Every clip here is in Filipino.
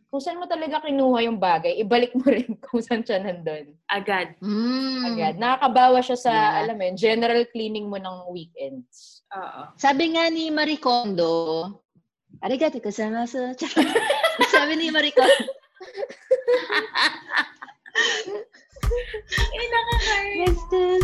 kung saan mo talaga kinuha yung bagay, ibalik mo rin kung saan siya nandun. Agad. Agad. Nakakabawa siya sa, alam mo yun, general cleaning mo ng weekends. Oo. Sabi nga ni Marie Kondo, arigato gozaimasu. Sabi ni Marie Kondo. What's this?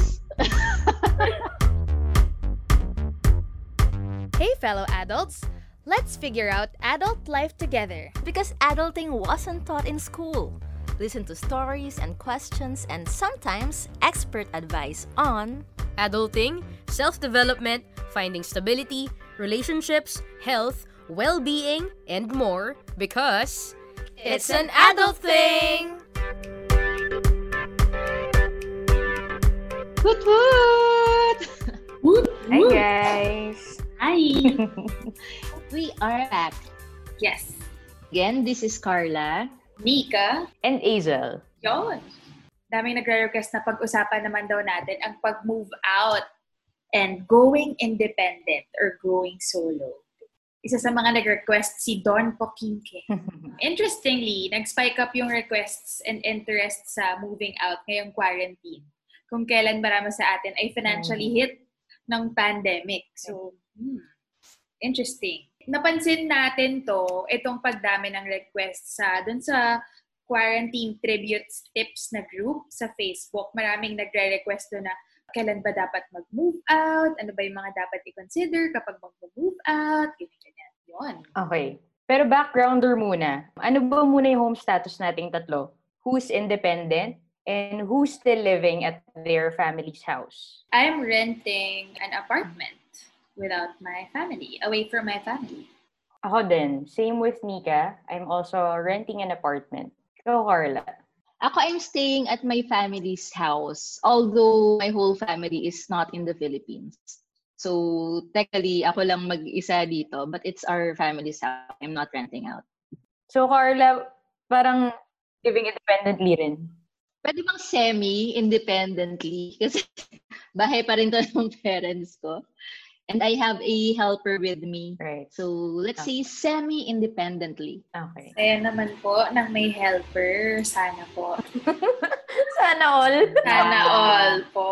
Hey, fellow adults! Let's figure out adult life together. Because adulting wasn't taught in school. Listen to stories and questions and sometimes expert advice on adulting, self-development, finding stability, relationships, health, well-being, and more. Because it's an adult thing! Woot woot! Woot, Hi woot. guys! Hi! We are back. Yes. Again, this is Carla. Nika. And Azel. Yun. Daming nagre-request na pag-usapan naman daw natin ang pag-move out and going independent or going solo. Isa sa mga nag-request si Don Poquinque. Interestingly, nag-spike up yung requests and interests sa moving out ngayong quarantine. Kung kailan marami sa atin ay financially hit ng pandemic. So, interesting. Napansin natin itong pagdami ng requests dun sa quarantine tribute tips na group sa Facebook. Maraming nagre-request doon na kailan ba dapat mag-move out, ano ba yung mga dapat i-consider kapag mag-move out, ganyan. Yun. Okay. Pero backgrounder muna. Ano ba muna yung home status nating tatlo? Who's independent? And who's still living at their family's house? I'm renting an apartment without my family, away from my family. Ako din. Same with Nika. I'm also renting an apartment. Ikaw, Carla. Ako, I'm staying at my family's house, although my whole family is not in the Philippines. So, technically, ako lang mag-isa dito, but it's our family's house. I'm not renting out. So, Carla, parang living independently rin. Pwede bang semi-independently? Kasi bahay pa rin to ng parents ko. And I have a helper with me. Right. So, let's say semi-independently. Okay. Kaya naman po, nang may helper, sana po. Sana all. Sana all po.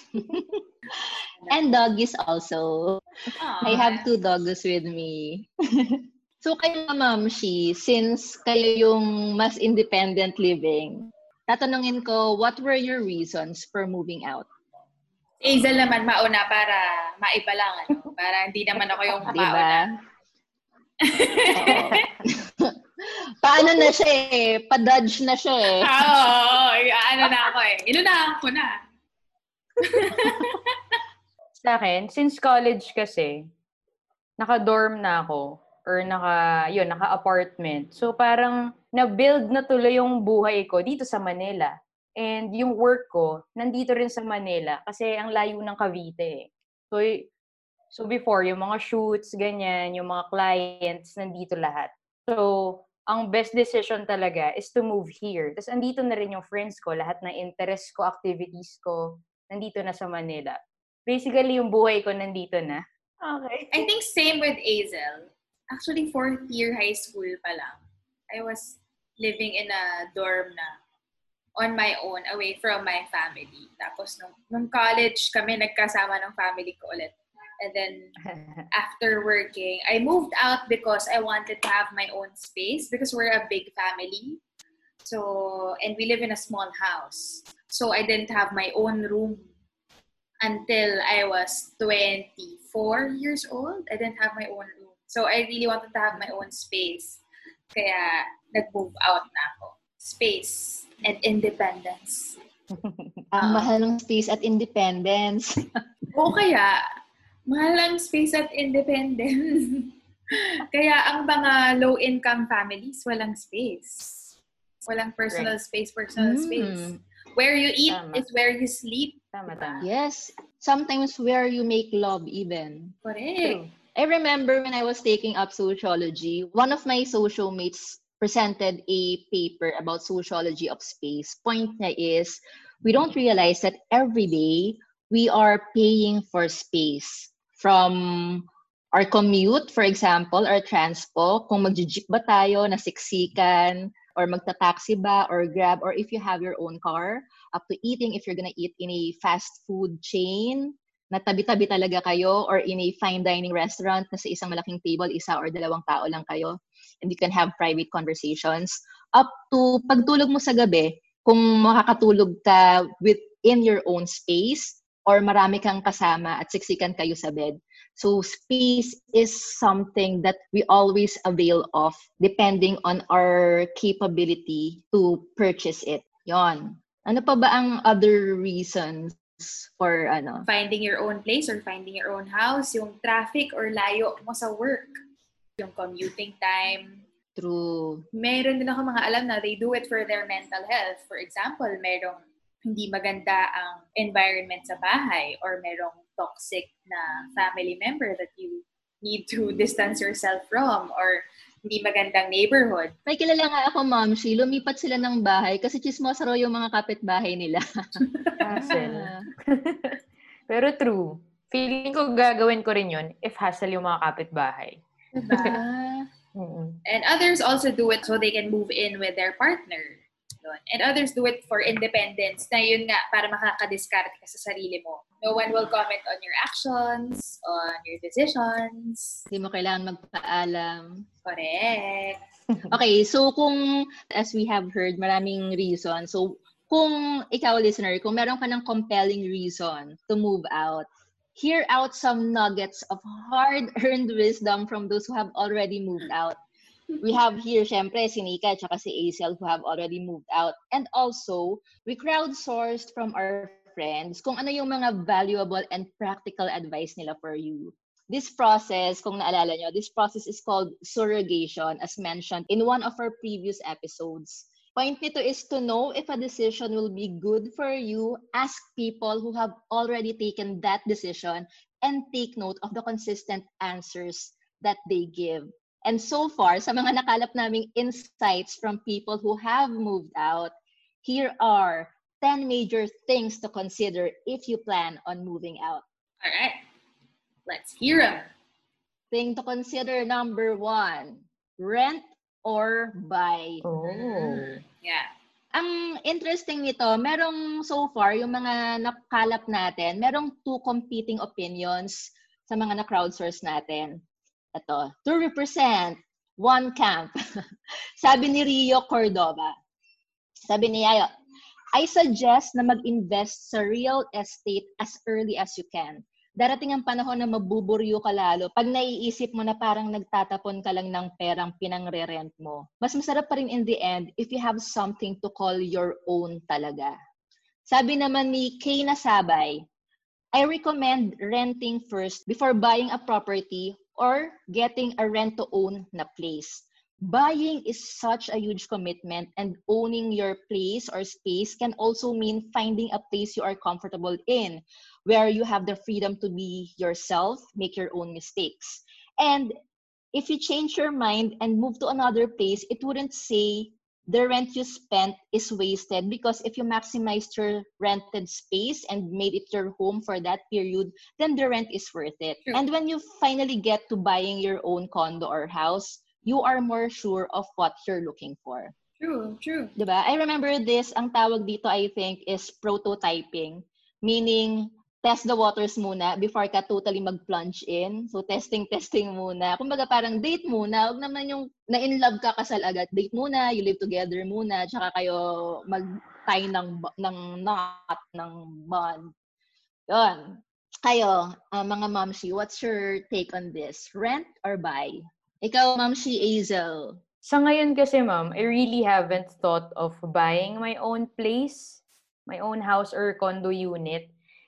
And doggies also. Aww. I have 2 dogs with me. So, kayo Ma'am Shi, since kayo yung mas independent living, tatanungin ko, what were your reasons for moving out? Hazel naman mauna para maiba lang, ano? Para hindi naman ako yung mauna. Diba? Paano na siya eh? Pa-dodge na siya eh. Ano na ako eh. Inunahan ko na. Sa akin, since college kasi, naka-dorm na ako or naka-apartment. So parang na-build na tuloy yung buhay ko dito sa Manila. And yung work ko, nandito rin sa Manila kasi ang layo ng Cavite eh. So before, yung mga shoots, ganyan, yung mga clients, nandito lahat. So, ang best decision talaga is to move here. Tapos andito na rin yung friends ko, lahat ng interest ko, activities ko, nandito na sa Manila. Basically, yung buhay ko nandito na. Okay. I think same with Hazel. Actually, 4th year high school pa lang. I was living in a dorm na on my own, away from my family. Tapos, nung college kami, nagkasama ng family ko ulit. And then, after working, I moved out because I wanted to have my own space because we're a big family. So, and we live in a small house. So, I didn't have my own room until I was 24 years old. I didn't have my own room. So, I really wanted to have my own space. Kaya, nag-move out na ako. Space and independence. Ang mahal ng space at independence. O kaya, mahal ang space at independence. Kaya ang mga low-income families, walang space. Walang personal space. Where you eat is where you sleep. Tama. Yes. Sometimes where you make love even. Correct. I remember when I was taking up sociology, one of my social mates presented a paper about sociology of space. Point niya is, we don't realize that every day we are paying for space from our commute, for example, or transpo, kung mag-jeep ba tayo, nasiksikan, or magta-taxi ba, or grab, or if you have your own car, up to eating, if you're gonna eat in a fast food chain, na tabi-tabi talaga kayo, or in a fine dining restaurant na sa isang malaking table, isa or dalawang tao lang kayo, and you can have private conversations, up to pagtulog mo sa gabi, kung makakatulog ka within your own space, or marami kang kasama at siksikan kayo sa bed. So space is something that we always avail of depending on our capability to purchase it. Yon. Ano pa ba ang other reasons for finding your own place or finding your own house, yung traffic or layo mo sa work, yung commuting time. True. Meron din ako mga alam na they do it for their mental health. For example, merong hindi maganda ang environment sa bahay or merong toxic na family member that you need to distance yourself from or hindi magandang neighborhood. May kilala nga ako, Mamshi, lumipat sila ng bahay kasi chismosa raw yung mga kapitbahay nila. Hassle. Pero true. Feeling ko gagawin ko rin yun if hassle yung mga kapitbahay. Diba? And others also do it so they can move in with their partner. And others do it for independence na yun nga, para makakadiskarte ka sa sarili mo. No one will comment on your actions, on your decisions. Hindi mo kailangan magpaalam. Correct. Okay, so kung, as we have heard, maraming reason. So, kung ikaw, listener, kung meron ka ng compelling reason to move out, hear out some nuggets of hard-earned wisdom from those who have already moved out. We have here, syempre, si Nika at saka si Aisel who have already moved out. And also, we crowdsourced from our friends kung ano yung mga valuable and practical advice nila for you. This process, kung naalala nyo, this process is called surrogation, as mentioned in one of our previous episodes. Point nito is to know if a decision will be good for you. Ask people who have already taken that decision and take note of the consistent answers that they give. And so far, sa mga nakalap naming insights from people who have moved out, here are 10 major things to consider if you plan on moving out. All right. Let's hear them. Thing to consider number 1, rent or buy. Oh. Yeah. Ang interesting nito, merong so far, yung mga nakalap natin, merong 2 competing opinions sa mga na-crowdsource natin. Ito, to represent one camp. Sabi ni Rio Cordova. Sabi niya, I suggest na mag-invest sa real estate as early as you can. Darating ang panahon na mabuburyo ka lalo pag naiisip mo na parang nagtatapon ka lang ng perang pinangre-rent mo. Mas masarap pa rin in the end if you have something to call your own talaga. Sabi naman ni Kay Nasabay, I recommend renting first before buying a property or getting a rent-to-own na place. Buying is such a huge commitment, and owning your place or space can also mean finding a place you are comfortable in, where you have the freedom to be yourself, make your own mistakes. And if you change your mind and move to another place, it wouldn't say the rent you spent is wasted, because if you maximized your rented space and made it your home for that period, then the rent is worth it. True. And when you finally get to buying your own condo or house, you are more sure of what you're looking for. True. Diba? I remember this, ang tawag dito I think is prototyping, meaning test the waters muna before ka totally mag-plunge in. So, testing muna. Kumbaga parang date muna. Huwag naman yung na-in love ka kasal agad. Date muna, you live together muna, tsaka kayo mag-tie ng knot, ng bond. Yun. Kayo, mga Mamshi, what's your take on this? Rent or buy? Ikaw, Mamshi Azel. Sa ngayon kasi, ma'am, I really haven't thought of buying my own place, my own house or condo unit.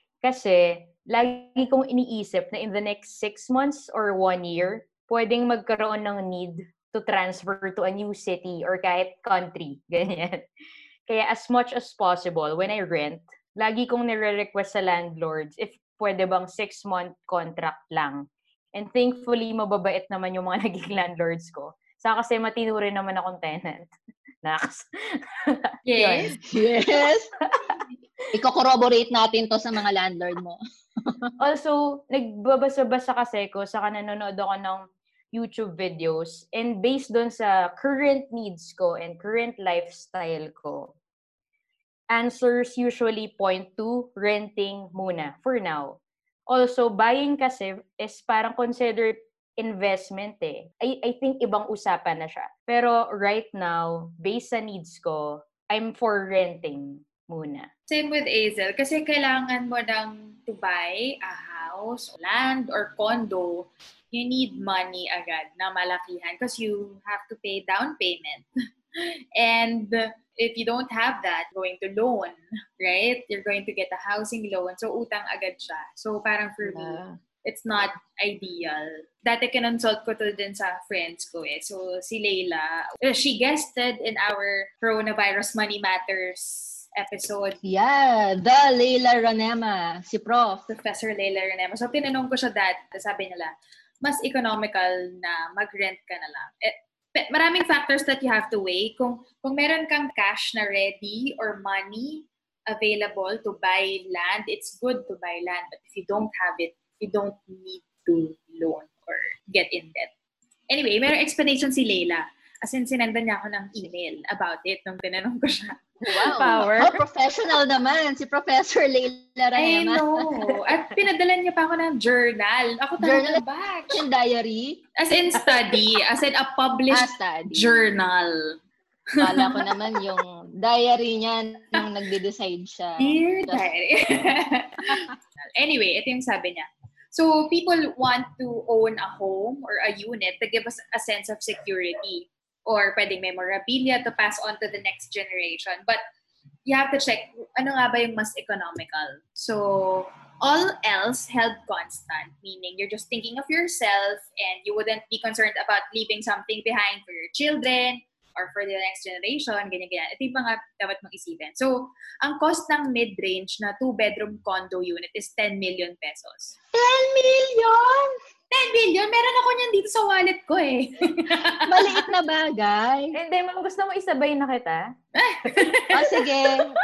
Kasi, lagi kong iniisip na in the next 6 months or 1 year, pwedeng magkaroon ng need to transfer to a new city or kahit country. Ganyan. Kaya as much as possible, when I rent, lagi kong nire-request sa landlords if pwede bang 6-month contract lang. And thankfully, mababait naman yung mga naging landlords ko. Saka kasi matinuri naman akong tenant. Naks. Yes. Yes. Iko-corroborate natin to sa mga landlord mo. Also, nagbabasa-basa kasi ko, saka nanonood ako ng YouTube videos, and based doon sa current needs ko and current lifestyle ko, answers usually point to renting muna for now. Also, buying kasi is parang considered investment eh. I think ibang usapan na siya. Pero right now, based sa needs ko, I'm for renting muna. Same with Azel. Kasi kailangan mo to buy a house, land, or condo. You need money agad na malakihan because you have to pay down payment. And if you don't have that, going to loan, right? You're going to get a housing loan. So, utang agad siya. So, parang for me, it's not ideal. Dati kinonsult ko to din sa friends ko eh. So, si Leila, she guested in our Coronavirus Money Matters episode. Yeah, the Leila Ranema, si Prof. Professor Leila Ranema. So, tinanong ko siya sabi nila, mas economical na mag-rent ka na lang. Maraming factors that you have to weigh. Kung meron kang cash na ready or money available to buy land, it's good to buy land. But if you don't have it, you don't need to loan or get in debt. Anyway, merong explanation si Leila. As in, sinendan niya ako ng email about it nung tinanong ko siya. Wow. Power. Oh, professional naman si Professor Leila I Ranema. know. At pinadala niya pa ako ng journal. Ako Journal? talaga batch. Yung diary? As in study. As in a published Study. journal. Kala ko naman yung diary niya nung nagde-decide siya. Dear diary. Anyway, ito yung sabi niya. So, people want to own a home or a unit to give us a sense of security or pwedeng memorabilia to pass on to the next generation. But you have to check, ano nga ba yung mas economical? So, all else held constant, meaning you're just thinking of yourself and you wouldn't be concerned about leaving something behind for your children or for the next generation, ganyan-ganyan. Ito yung mga dapat mong isipin. So, ang cost ng mid-range na 2-bedroom condo unit is 10 million pesos. 10 million? 10 million? Meron ako niyan dito sa wallet ko eh. Maliit na bagay. Hindi, ma'am, gusto mo isabay na kita? Sige.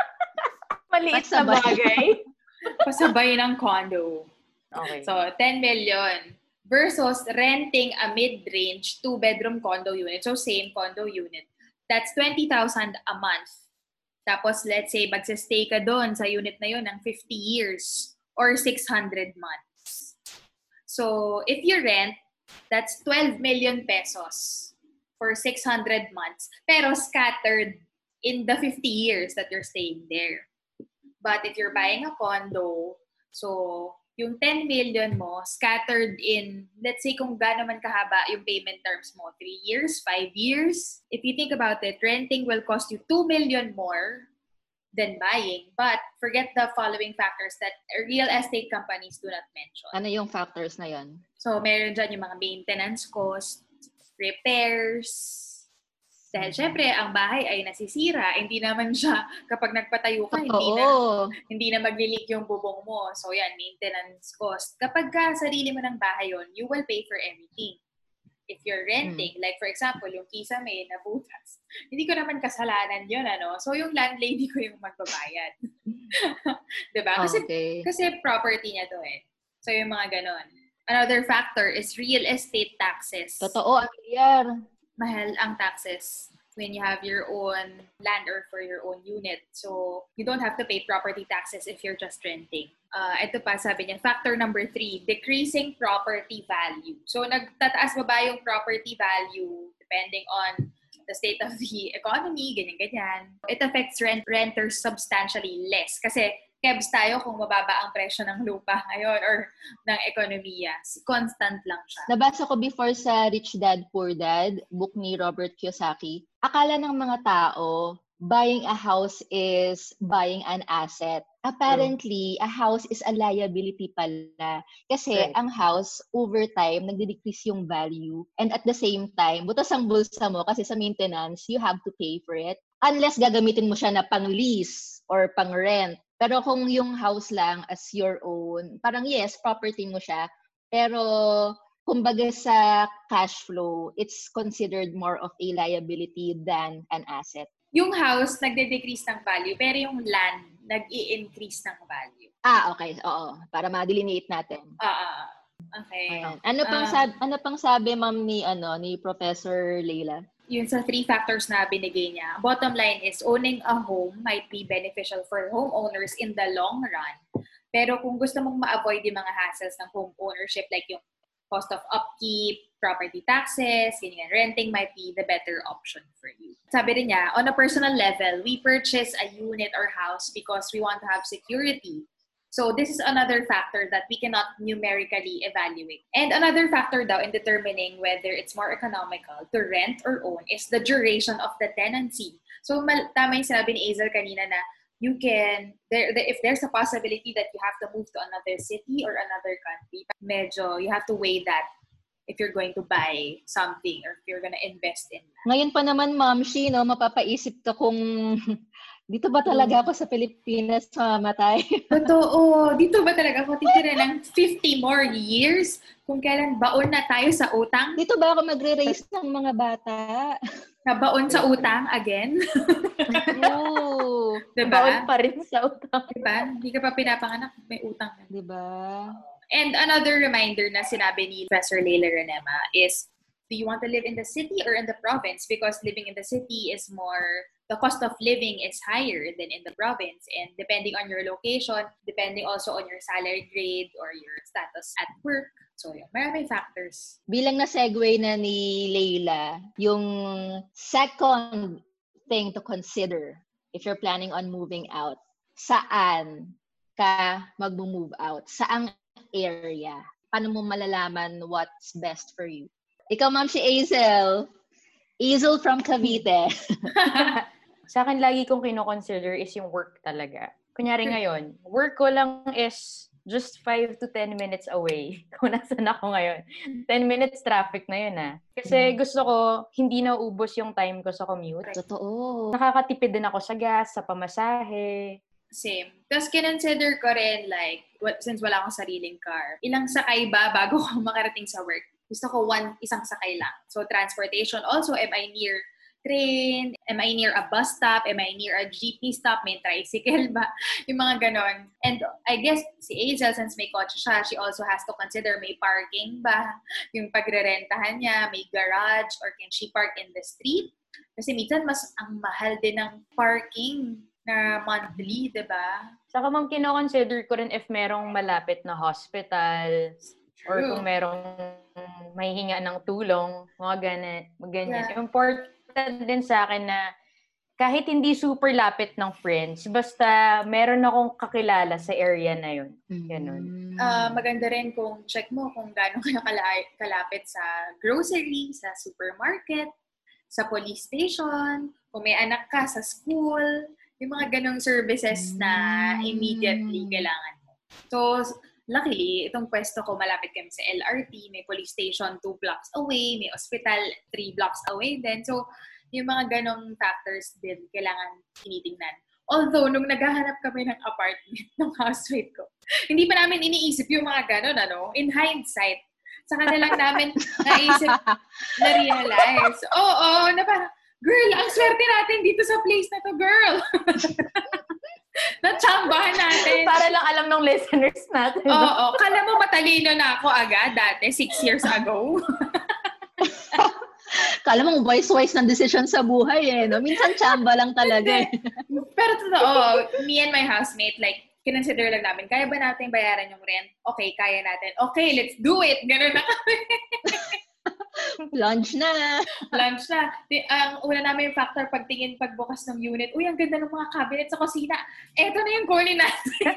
Maliit na Pasabay. bagay. Pasabay ng condo. Okay. So, 10 million versus renting a mid-range 2-bedroom condo unit. So, same condo unit. That's 20,000 a month. Tapos, let's say, magsistay ka doon sa unit na yun ng 50 years or 600 months. So, if you rent, that's 12 million pesos for 600 months. Pero scattered in the 50 years that you're staying there. But if you're buying a condo, so yung 10 million mo scattered in, let's say kung gaano man kahaba yung payment terms mo, 3 years, 5 years. If you think about it, renting will cost you 2 million more than buying. But forget the following factors that real estate companies do not mention. Ano yung factors na yon? So, meron dyan yung mga maintenance costs, repairs. Dahil syempre, ang bahay ay nasisira. Hindi naman siya, kapag nagpatayo ka, hindi na maglilik yung bubong mo. So, yan, maintenance cost. Kapag sarili mo ng bahay yon, you will pay for everything. If you're renting, like for example, yung kisame na butas, hindi ko naman kasalanan yun, ano? So, yung landlady ko yung magbabayad. Diba? Kasi property niya to eh. So, yung mga ganon. Another factor is real estate taxes. Totoo, ang bilyar. Mahal ang taxes when you have your own land or for your own unit. So, you don't have to pay property taxes if you're just renting. Ito pa, sabi niya, factor number 3, decreasing property value. So, nagtataas ba yung property value depending on the state of the economy, ganyan-ganyan. It affects renters substantially less kasi kebs tayo kung mababa ang presyo ng lupa ngayon or ng ekonomiya. Constant lang siya. Nabasa ko before sa Rich Dad, Poor Dad, book ni Robert Kiyosaki. Akala ng mga tao, buying a house is buying an asset. Apparently, a house is a liability pala. Kasi ang house, over time, nagde-decrease yung value. And at the same time, butas ang bulsa mo kasi sa maintenance, you have to pay for it. Unless gagamitin mo siya na pang-lease or pang-rent. Pero kung yung house lang as your own, parang yes, property mo siya. Pero kumbaga sa cash flow, it's considered more of a liability than an asset. Yung house, nagde-decrease ng value, pero yung land, nag-i-increase ng value. Okay. Oo. Para ma-delineate natin. Okay. Ayan. Ano pang sabi ma'am ni Professor Leila? Yun sa 3 factors na binigay niya. Bottom line is, owning a home might be beneficial for homeowners in the long run. Pero kung gusto mong ma-avoid yung mga hassles ng home ownership, like yung cost of upkeep, property taxes, ganyan, renting might be the better option for you. Sabi rin niya, on a personal level, we purchase a unit or house because we want to have security. So this is another factor that we cannot numerically evaluate. And another factor daw in determining whether it's more economical to rent or own is the duration of the tenancy. So tama yung sinabi ni Hazel kanina na you can, if there's a possibility that you have to move to another city or another country, medyo you have to weigh that if you're going to buy something or if you're gonna invest in that. Ngayon pa naman, Ma'am Shi, mapapaisip ka kung dito ba talaga ako sa Pilipinas mamatay? Totoo. Dito ba talaga ako titira ng 50 more years? Kung kailan baon na tayo sa utang? Dito ba ako magre-raise ng mga bata? Nabaon sa utang again? Oo. Diba? Baon pa rin sa utang. Diba? Hindi ka pa pinapanganak, may utang. Diba? And another reminder na sinabi ni Professor Leila Renema is, do you want to live in the city or in the province? Because living in the city is more, the cost of living is higher than in the province. And depending on your location, depending also on your salary grade or your status at work. So, yun, maraming factors. Bilang na-segue na ni Leila, yung second thing to consider if you're planning on moving out, saan ka mag-move out? Saang area? Paano mo malalaman what's best for you? Ikaw, ma'am, si Hazel. Hazel from Cavite. Sa akin, lagi kong kino-consider is yung work talaga. Kunyari ngayon, work ko lang is just 5 to 10 minutes away kung nasan ako ngayon. 10 minutes traffic na yun Kasi gusto ko, hindi na ubos yung time ko sa commute. Totoo. Nakakatipid din ako sa gas, sa pamasahe. Same. Tapos kinonsider ko rin, like, since wala akong sariling car, ilang sakay ba bago ko makarating sa work? Gusto ko isang sakay lang. So, transportation. Also, am I near train? Am I near a bus stop? Am I near a jeepney stop? May tricycle ba? Yung mga ganon. And I guess si Hazel, since may kotse siya, she also has to consider may parking ba? Yung pagre-rentahan niya, may garage, or can she park in the street? Kasi minsan mas ang mahal din ng parking na monthly, diba? Saka mang kino-consider ko rin if merong malapit na hospital or kung merong mahihinga ng tulong, mga ganyan. Yeah. Important din sa akin na kahit hindi super lapit ng friends, basta meron akong kakilala sa area na yun. Ganun. Maganda rin kung check mo kung gaano kayo kalapit sa grocery, sa supermarket, sa police station, kung may anak ka sa school, yung mga ganong services na immediately kailangan mo. So, luckily, itong pwesto ko, malapit kami sa LRT, may police station 2 blocks away, may hospital 3 blocks away din. So, yung mga ganong factors din kailangan tinitingnan. Although, nung naghahanap kami ng apartment ng housemate ko, hindi pa namin iniisip yung mga ganon, in hindsight. Saka na lang namin naisip, na-realize. Oo, na parang, girl, ang swerte natin dito sa place na to, girl. Natsambahan natin. Para lang alam ng listeners natin. Oo, kala mo matalino na ako agad dati, 6 years ago. Kala mo wise ng decision sa buhay no? Minsan tsamba lang talaga Pero totoo, me and my housemate, like, kinonsider lang namin, kaya ba natin bayaran yung rent? Okay, kaya natin. Okay, let's do it. Ganun na kami. Lunch na. Ang una namin yung factor, pagtingin, pagbukas ng unit, uy, ang ganda ng mga cabinet sa kusina. Eto na yung kunin natin.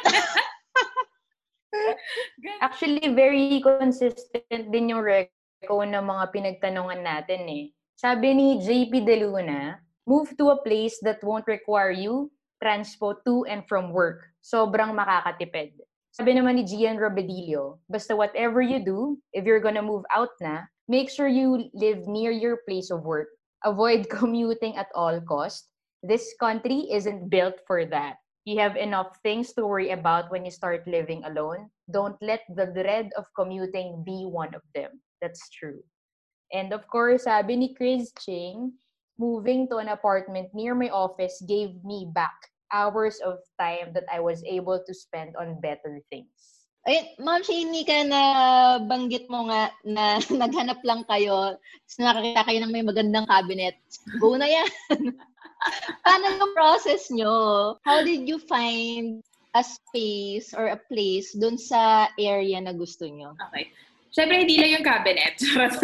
Actually, very consistent din yung reco ng mga pinagtanungan natin Sabi ni JP De Luna, move to a place that won't require you transpo to and from work. Sobrang makakatipid. Sabi naman ni Gian Robedillo, basta whatever you do, if you're gonna move out na, make sure you live near your place of work. Avoid commuting at all cost. This country isn't built for that. You have enough things to worry about when you start living alone. Don't let the dread of commuting be one of them. That's true. And of course, sabi ni Chris Ching, moving to an apartment near my office gave me back hours of time that I was able to spend on better things. Ay, Ma'am Shani, ka na banggit mo nga na naghanap lang kayo, tapos nakakita kayo ng may magandang cabinet. Go na yan. Paano yung process nyo? How did you find a space or a place dun sa area na gusto nyo? Okay. Siyempre, hindi lang yung cabinet.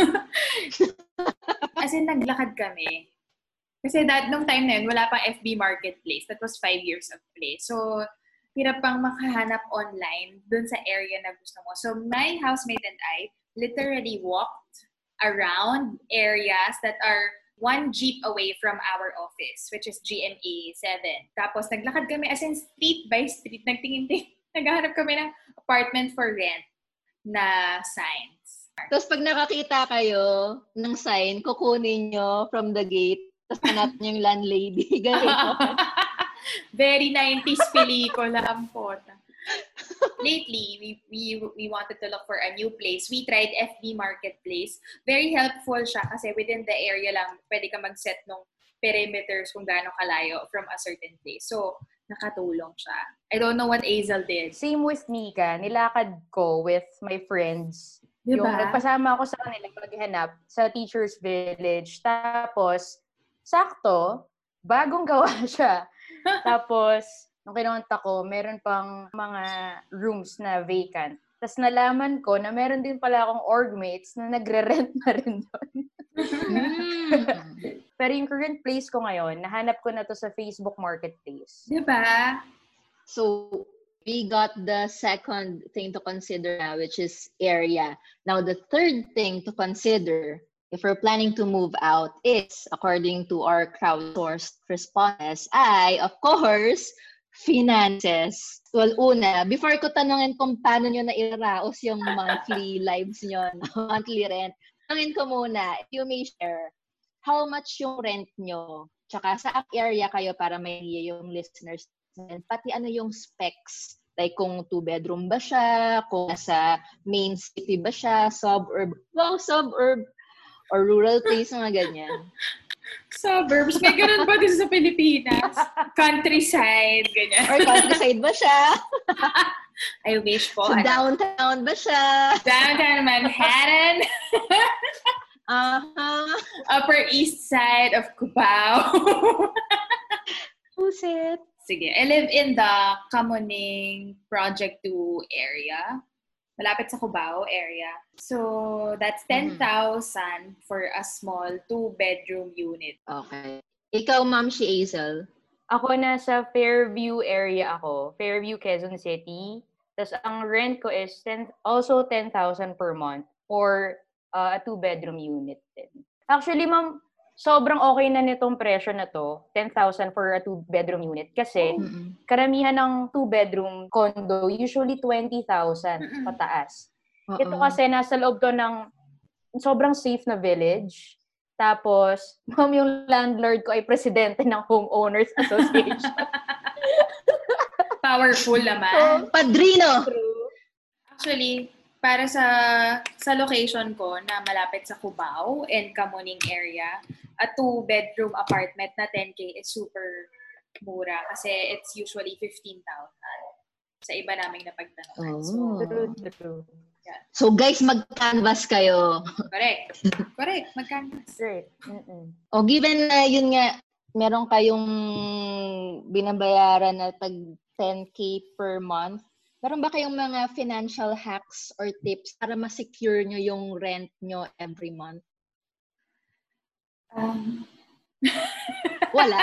As in, naglakad kami. Kasi nung time na yun, wala pang FB Marketplace. That was 5 years of play. So, hirap pang makahanap online dun sa area na gusto mo. So, my housemate and I literally walked around areas that are 1 jeep away from our office, which is GMA 7. Tapos, naglakad kami as in street by street. Nagtingin-tingin. Naghahanap kami ng apartment for rent na signs. Tapos pag nakakita kayo ng sign, kukunin nyo from the gate, tapos hanap nyo yung landlady. Ganyan. Very 90s pelikula ang pota. Lately, we wanted to look for a new place. We tried FB Marketplace. Very helpful siya kasi within the area lang, pwede ka mag-set ng perimeters kung gaano kalayo from a certain place. So, nakatulong siya. I don't know what Azel did. Same with Nika. Nilakad ko with my friends. Diba? Yung nagpasama ako sa kanila maghanap sa Teacher's Village. Tapos, sakto, bagong gawa siya. Tapos, nung kinonta ko, meron pang mga rooms na vacant. Tapos nalaman ko na meron din pala akong orgmates na nagre-rent na rin doon. Pero yung current place ko ngayon, nahanap ko na to sa Facebook Marketplace. Diba? So, we got the second thing to consider now, which is area. Now, the third thing to consider if we're planning to move out is, according to our crowdsourced responses, of course, finances. Well, una, before ko tanungin kung paano nyo nairaos yung monthly lives nyo, monthly rent, tanungin ko muna, if you may share, how much yung rent nyo? Tsaka sa area kayo para may yung listeners. And pati ano yung specs? Like kung 2-bedroom ba siya, kung nasa main city ba siya, suburb, or rural place, mga ganyan. Suburbs. May ganun ba dito sa Pilipinas? Countryside, ganyan. Or countryside ba siya? I wish po. So, downtown ba siya? Downtown Manhattan. Upper East Side of Cubao. Who's it? Sige. I live in the Kamuning Project 2 area. Malapit sa Cubao area. So, that's 10,000 for a small 2-bedroom unit. Okay. Ikaw, Ma'am, si Azel? Ako nasa Fairview area ako. Fairview, Quezon City. Tapos ang rent ko is also 10,000 per month for a 2-bedroom unit din. Actually, ma'am, sobrang okay na nitong presyo na to, 10,000 for a 2-bedroom unit. Kasi karamihan ng 2-bedroom condo, usually 20,000 pataas. Ito kasi nasa loob to ng sobrang safe na village. Tapos, ma'am, yung landlord ko ay presidente ng Homeowners Association. Powerful naman. So, padrino! Actually, para sa location ko na malapit sa Cubao and Kamuning area, a 2-bedroom apartment na 10K is super mura kasi it's usually 15,000 sa iba naming napagtanungan. Oh. True. Yeah. So guys, mag-canvas kayo. Correct. Mag-canvas. Great. O given na yun nga, meron kayong binabayaran na tag 10K per month, meron ba kayong mga financial hacks or tips para ma-secure nyo yung rent nyo every month? Wala.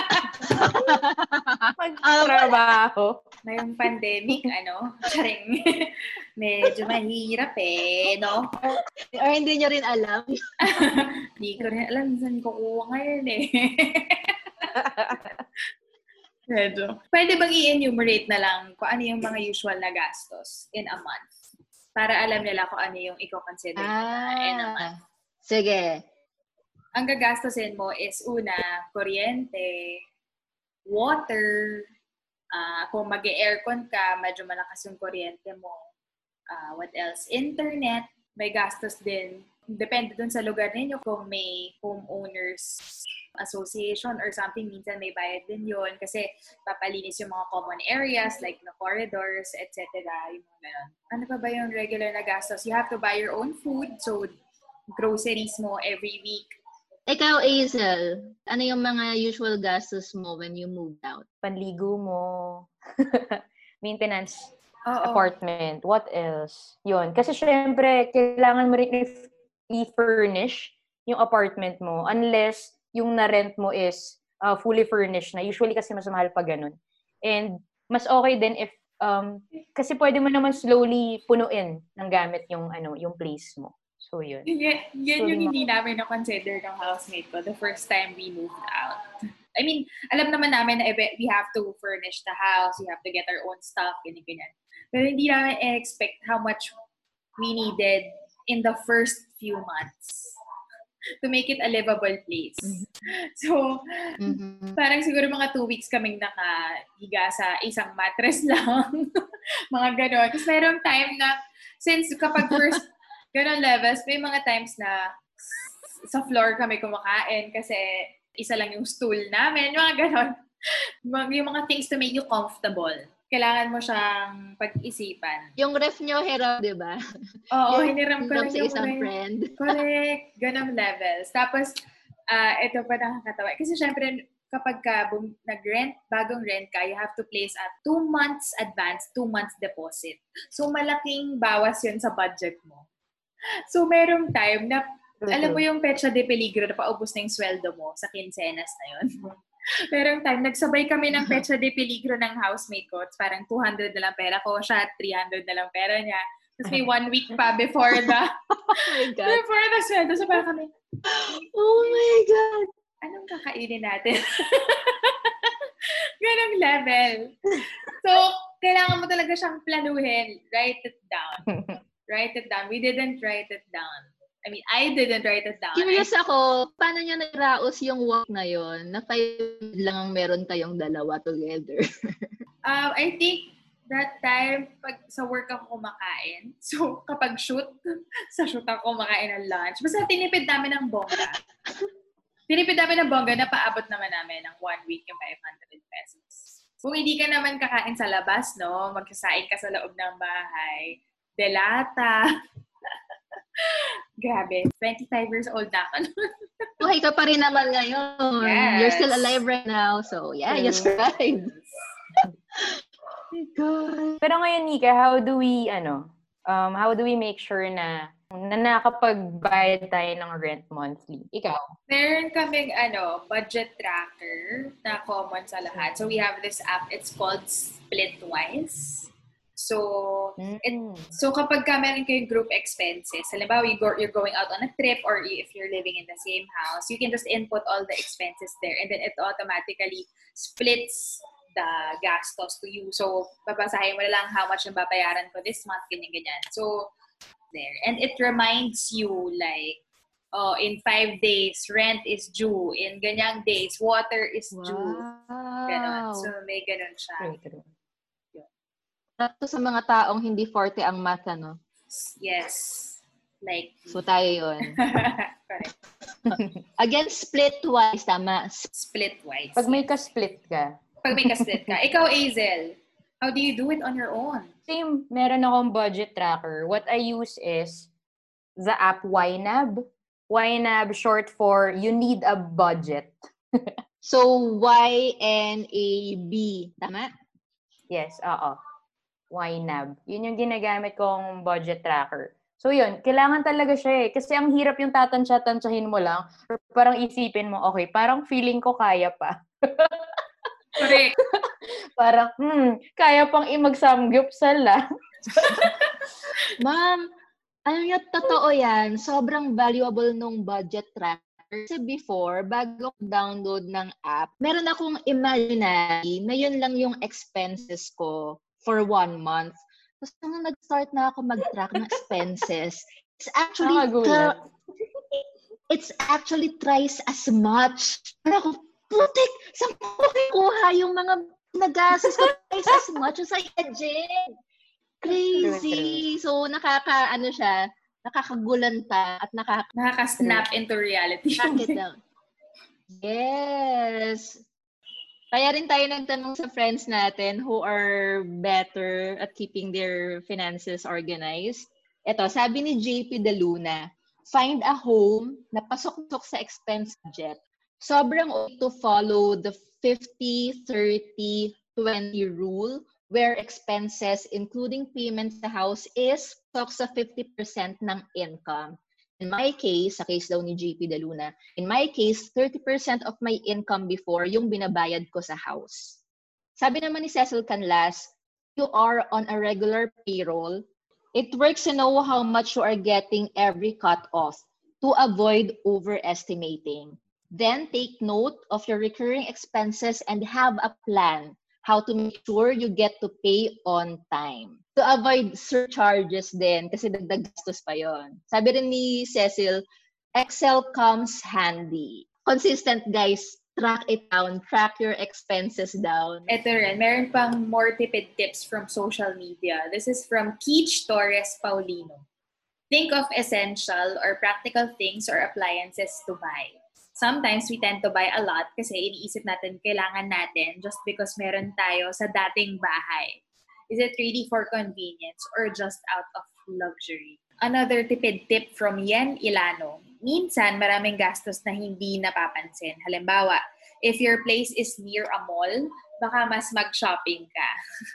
Magtrabaho. Ngayong pandemic, charing, medyo mahirap no? Or hindi nyo rin alam? Hindi ko rin alam saan kukuha ngayon Medyo. Pwede bang i-enumerate na lang kung ano yung mga usual na gastos in a month? Para alam nila kung ano yung i-consider in a month. Sige. Ang gagastosin mo is una, kuryente, water, kung mag-aircon ka, medyo malakas yung kuryente mo. What else? Internet, may gastos din depende dun sa lugar ninyo kung may homeowners association or something, minsan may bayad din yun kasi papalinis yung mga common areas like the corridors, etc. Yung mga ganun. Ano pa ba yung regular na gastos? You have to buy your own food, so groceries mo every week. Ikaw, Hazel, ano yung mga usual gastos mo when you moved out? Panligo mo, maintenance, Oo. apartment, what else? Yun. Kasi syempre, kailangan mo rin i-furnish yung apartment mo unless yung na-rent mo is fully furnished na. Usually kasi mas mahal pa ganun. And mas okay din if, kasi pwede mo naman slowly punuin ng gamit yung place mo. So, yun. Yan yung hindi namin na-consider ng housemate ko the first time we moved out. I mean, alam naman namin na we have to furnish the house, we have to get our own stuff, ganyan. Pero hindi namin expect how much we needed in the first few months to make it a livable place. So, parang siguro mga 2 weeks kaming nakahiga sa isang mattress lang. Mga gano'n. Kasi mayroong time na, since kapag first gano'n levels, may mga times na sa floor kami kumakain kasi isa lang yung stool namin. Mga gano'n. Yung mga things to make you comfortable. Kailangan mo siyang pag-isipan. Yung ref nyo, hiram, di ba? Oo, hiniram ko lang sa isang friend. Correct. Ganong levels. Tapos, ito pa nakakatawa. Kasi syempre, kapag nag-rent, bagong rent ka, you have to place a 2 months advance, 2 months deposit. So, malaking bawas yun sa budget mo. So, merong time na, alam mo yung petsa de peligro na paubos na yung sweldo mo sa quincenas na yun. Merong time, nagsabay kami ng petsa de peligro ng housemate ko. It's parang 200 na lang pera ko, siya 300 na lang pera niya. Tapos may 1 week pa before the before the sweldo. So parang kami, oh my God! Anong kakainin natin? Ganong level. So, kailangan mo talaga siyang planuhin. Write it down. Write it down. We didn't write it down. I mean, I didn't write it down. Curious ako, paano nyo naraos yung work na yon? Na 5 lang ang meron kayong dalawa together. I think that time, pag sa work ako kumakain. So, kapag shoot, sa shoot ako kumakain ng lunch. Basta tinipid namin ng bongga. Na paabot naman namin ng 1 week yung 500 pesos. Kung hindi ka naman kakain sa labas, no? Magsasaing ka sa loob ng bahay. Delata. Grabe. 25 years old na ako. Buhay ka pa rin naman ngayon. Yes. You're still alive right now. So, yeah, you survived. God. Pero ngayon, Nika, how do we make sure na nakakapagbayad tayo ng rent monthly? Ikaw? Meron kaming budget tracker na common sa lahat. So we have this app. It's called Splitwise. So, so kapag meron kayong group expenses, halimbawa you're going out on a trip or if you're living in the same house, you can just input all the expenses there and then it automatically splits the gastos to you. So, babasahin mo na lang how much yung babayaran ko this month, ganyan. So, there. And it reminds you like, in 5 days, rent is due. In ganyang days, water is due. Ganon. So, may ganon siya. Ito sa mga taong hindi forte ang math, ano? Yes. Like, so, tayo yun. Correct. Again, Splitwise, tama? Splitwise. Pag may ka-split ka. Ikaw, Hazel, how do you do it on your own? Same, meron akong budget tracker. What I use is the app YNAB. YNAB short for You Need a Budget. So, YNAB. Tama? Yes, oo. YNAB. Yun yung ginagamit kong budget tracker. So yun, kailangan talaga siya eh. Kasi ang hirap yung tatansya-tansyahin mo lang. Or parang isipin mo, okay, parang feeling ko kaya pa. Correct. Parang, kaya pang imagsamgyupsal lang. Ma'am, alam niyo, totoo yan. Sobrang valuable nung budget tracker. Kasi before, bago ko download ng app, meron akong imaginary na yun lang yung expenses ko for 1 month. Tapos nung nag-start na ako mag-track ng expenses, it's actually thrice as much. Pero ako, putik, saan ko kuha yung mga nagastos ko thrice as much as I imagine? Crazy. So, nakakagulanta at Nakaka-snap into reality. Bakit lang? Yes. Kaya rin tayo nagtanong sa friends natin who are better at keeping their finances organized. Ito, sabi ni JP De Luna, find a home na pasok-pasok sa expense budget. Sobrang okay to follow the 50-30-20 rule where expenses, including payments sa house, is pasok sa 50% ng income. In my case, sa case daw ni JP De Luna, in my case, 30% of my income before yung binabayad ko sa house. Sabi naman ni Cecil Canlas, you are on a regular payroll, it works to know how much you are getting every cut-off to avoid overestimating. Then take note of your recurring expenses and have a plan how to make sure you get to pay on time. To avoid surcharges din, kasi dagdag gastos pa yon. Sabi rin ni Cecil, Excel comes handy. Consistent, guys. Track it down. Track your expenses down. Ito rin, meron pang more tipid tips from social media. This is from Keach Torres Paulino. Think of essential or practical things or appliances to buy. Sometimes we tend to buy a lot kasi iniisip natin kailangan natin just because meron tayo sa dating bahay. Is it really for convenience or just out of luxury? Another tipid tip from Yen Ilano. Minsan, maraming gastos na hindi napapansin. Halimbawa, if your place is near a mall, baka mas mag-shopping ka.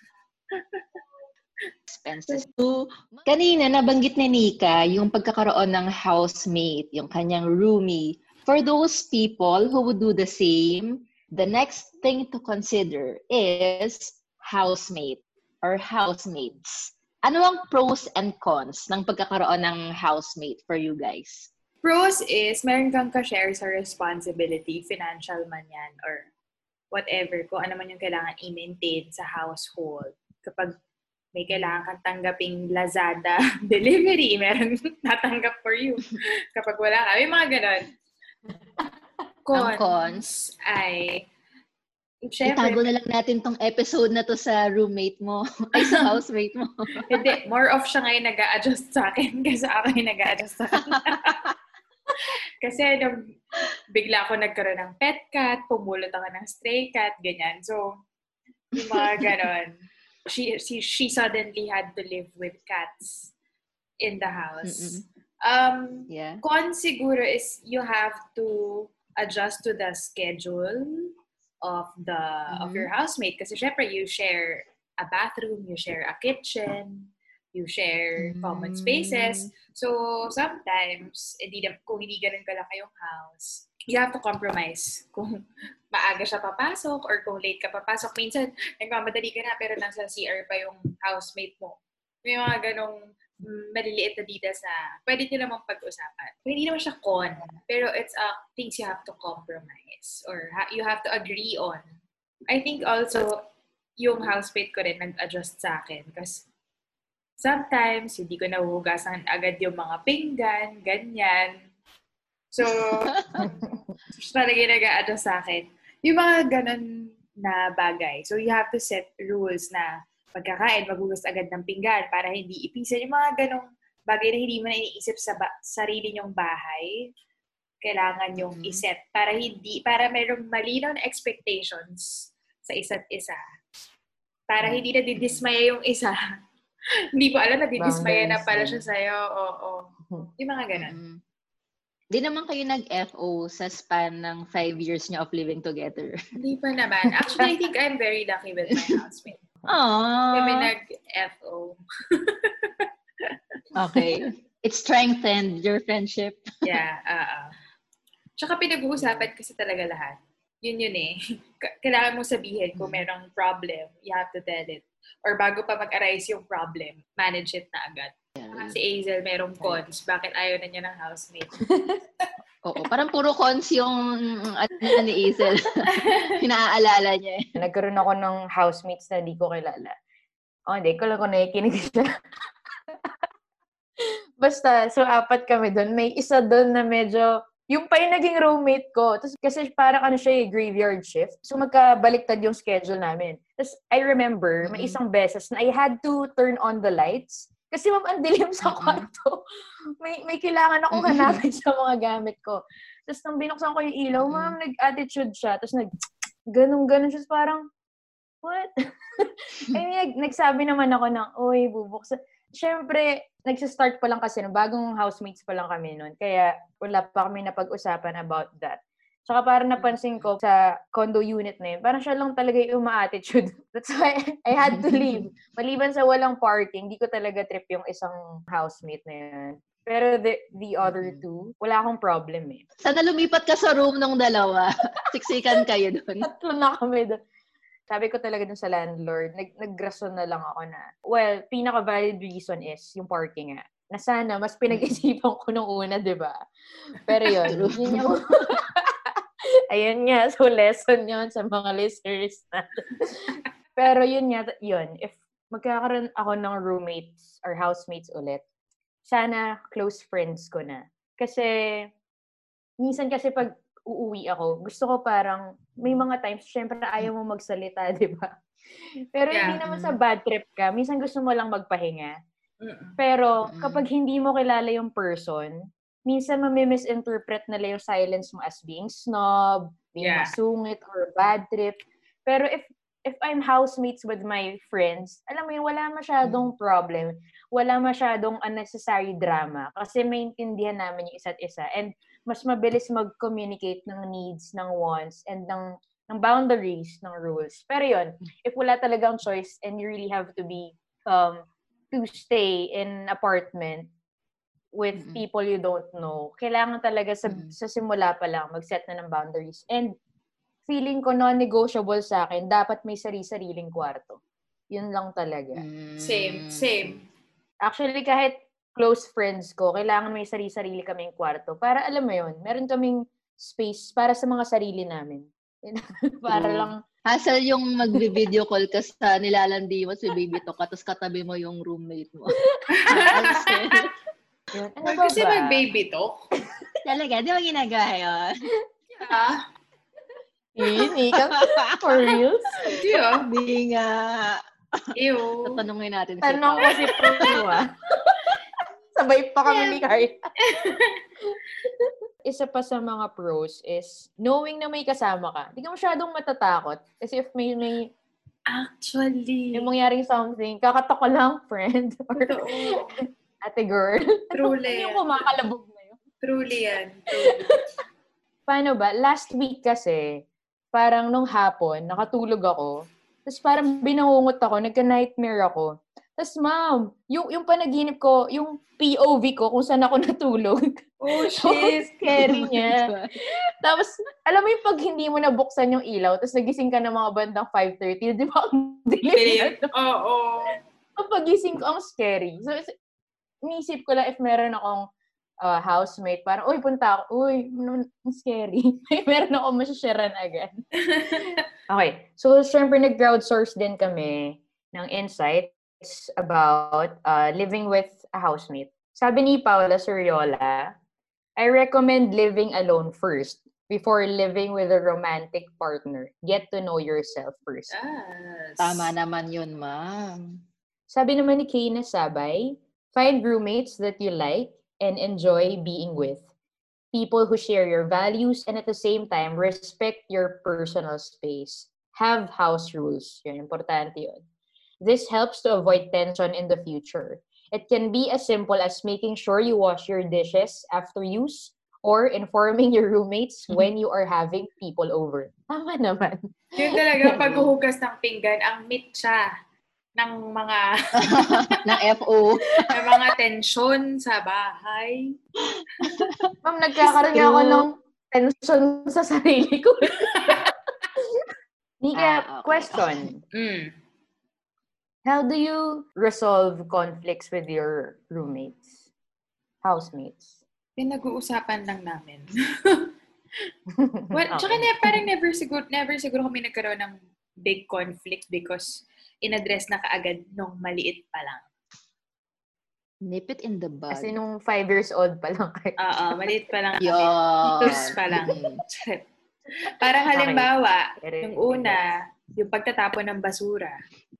Expenses. So, kanina nabanggit ni Nika yung pagkakaroon ng housemate, yung kanyang roomie. For those people who would do the same, the next thing to consider is housemate or housemates. Ano ang pros and cons ng pagkakaroon ng housemate for you guys? Pros is, meron kang ka-share sa responsibility, financial man yan, or whatever, kung ano man yung kailangan i-maintain sa household. Kapag may kailangan kang tanggaping Lazada delivery, meron natanggap for you. Kapag wala ka, may mga ganon. Cons ay, syempre, itago na lang natin tong episode na to sa roommate mo. Ay, sa housemate mo. Hindi, more of siya ngayon nag-a-adjust sa akin kasi ako yung nag-a-adjust sa kanya. Kasi nung bigla ako nagkaroon ng pet cat, pumulot ako ng stray cat, ganyan. So, yung mga ganon. She suddenly had to live with cats in the house. Yeah. Con siguro is you have to adjust to the schedule of your housemate kasi syempre you share a bathroom, you share a kitchen, you share common spaces. So sometimes kung hindi ganun kalaki yung house, you have to compromise. Kung maaga siya papasok or kung late ka papasok, minsan nagmamadali ka na pero nasa CR pa yung housemate mo. May mga ganong maliliit na details na pwede nyo namang pag-usapan. Hindi naman siya con, pero it's things you have to compromise or you have to agree on. I think also, yung housemate ko rin nag-adjust sa akin kasi sometimes hindi ko nahuhugasan agad yung mga pinggan, ganyan. So, talaga nag-a-adjust sa akin. Yung mga ganon na bagay. So, you have to set rules na pagkakain, maghugas agad ng pinggan para hindi ipisan. Yung mga ganong bagay na hindi mo na iniisip sa sarili nyong bahay, kailangan yung iset para mayroong malinaw na expectations sa isa't isa. Para hindi na didismaya yung isa. Hindi ko alam na didismaya na pala siya sa'yo. Oo. Yung mga ganon. Di naman kayo nag-FO sa span ng 5 years niyo of living together. Hindi pa naman. Actually, I think I'm very lucky with my housemate. Aww. Kami nag-FO. Okay. It strengthened your friendship. Yeah. Tsaka pinag-uusapan kasi talaga lahat. Yun eh. Kailangan mo sabihin kung merong problem, you have to tell it. Or bago pa mag-arise yung problem, manage it na agad. Si Hazel, merong cons. Bakit ayaw na niya ng housemate? Oo, parang puro cons yung ni Hazel. Pinaalala niya. Nagkaroon ako ng housemates na di ko kilala. Hindi ko lang kung nakikinig siya. Basta, so 4 kami doon. May isa doon na medyo, yung pa yung naging roommate ko. Tapos kasi parang siya graveyard shift. So magkabaliktad yung schedule namin. Tapos I remember, may isang beses na I had to turn on the lights Kasi ma'am, ang dilim sa kwarto. May kailangan akong hanapin sa mga gamit ko. Tapos nang binuksan ko yung ilaw, ma'am, nag-attitude siya. Tapos ganun siya. Parang, what? I mean, nagsabi naman ako ng, uy, bubuksan. Siyempre, nagsistart pa lang kasi, bagong housemates pa lang kami noon. Kaya wala pa kami napag-usapan about that. Tsaka parang napansin ko sa condo unit na yun, parang siya lang talaga yung ma-attitude. That's why I had to leave. Maliban sa walang parking, hindi ko talaga trip yung isang housemate na yun. Pero the other two, wala akong problem eh. Sana lumipat ka sa room ng dalawa. Siksikan kayo doon. Tatlo na kami doon. Sabi ko talaga dun sa landlord, nag-rason na lang ako na, well, pinaka-valid reason is yung parking nga. Na sana, mas pinag-isipan ko nung una, di ba? Pero yun yung... Ayun nga, so lesson yun sa mga listeners natin. Pero yun if magkakaroon ako ng roommates or housemates ulit, sana close friends ko na. Kasi, minsan kasi pag uuwi ako, gusto ko parang, may mga times, syempre ayaw mo magsalita, di ba? Pero hindi naman sa bad trip ka, minsan gusto mo lang magpahinga. Pero, kapag hindi mo kilala yung person, minsan mami-misinterpret nila yung silence mo as being snob, being masungit, or bad trip. Pero if I'm housemates with my friends, alam mo yun, wala masyadong problem. Wala masyadong unnecessary drama. Kasi maintindihan namin yung isa't isa. And mas mabilis mag-communicate ng needs, ng wants, and ng boundaries, ng rules. Pero yun, if wala talagang choice and you really have to be, to stay in apartment, with people you don't know, kailangan talaga sa simula pa lang mag-set na ng boundaries. And feeling ko non-negotiable sa akin, dapat may sari-sariling kwarto. Yun lang talaga. Same. Actually, kahit close friends ko, kailangan may sari-sarili kaming kwarto. Para alam mo yun, meron kaming space para sa mga sarili namin. Para lang... Hassle yung mag-video call ka sa nilalandi mo, si baby to ka, tapos katabi mo yung roommate mo. Ano kasi mag-baby talk. Talaga, di ba ginagawa yun? Yeah. Hindi ka? For reals? Yeah. Hindi nga. Ew. Tatanungin natin si Tanong ko si Puro, Sabay pa kami ni Carla. Isa pa sa mga pros is knowing na may kasama ka. Hindi ka masyadong matatakot. Kasi if may Actually. yung mangyaring something, kakatok ka lang, friend. Or ate girl. Truly. Yung kumakalabog na yun. Truly yan. Paano ba? Last week kasi, parang nung hapon, nakatulog ako. Tapos parang binangungot ako, nagka-nightmare ako. Tapos ma'am, yung panaginip ko, yung POV ko kung saan ako natulog. Oh, So, shit. scary niya. Tapos, alam mo yung pag hindi mo nabuksan yung ilaw, tapos nagising ka ng mga bandang 5:30, di ba? Ang dilim. Oo. Ang pagising ko, ang scary. So, inisip ko lang if meron akong housemate, parang, uy, punta ako. Uy, ang scary. Meron akong masyasharean agad. Okay. So, syempre, nag-crowdsource din kami ng insights about living with a housemate. Sabi ni Paula Suriola, I recommend living alone first before living with a romantic partner. Get to know yourself first. Yes. Tama naman yun, ma'am. Sabi naman ni Kayna Sabay, find roommates that you like and enjoy being with. People who share your values and at the same time respect your personal space. Have house rules. Yun, importante yun. This helps to avoid tension in the future. It can be as simple as making sure you wash your dishes after use or informing your roommates when you are having people over. Tama naman. Yun talaga, paghuhugas ng pinggan, ang meet siya ng mga ng FO. ng mga tensyon sa bahay. Ma'am, nagkakaroon na ako ng tension sa sarili ko. Nika, Okay. question. How do you resolve conflicts with your roommates? Housemates? Pinag-uusapan lang namin. Well, tsaka parang never siguro kami nagkaroon ng big conflict because in-address na kaagad nung maliit pa lang. Nip it in the bud. Kasi nung 5 years old pa lang kayo. Maliit pa lang kami. Yun. Titos pa lang. Parang halimbawa, yung una, yung pagtatapon ng basura.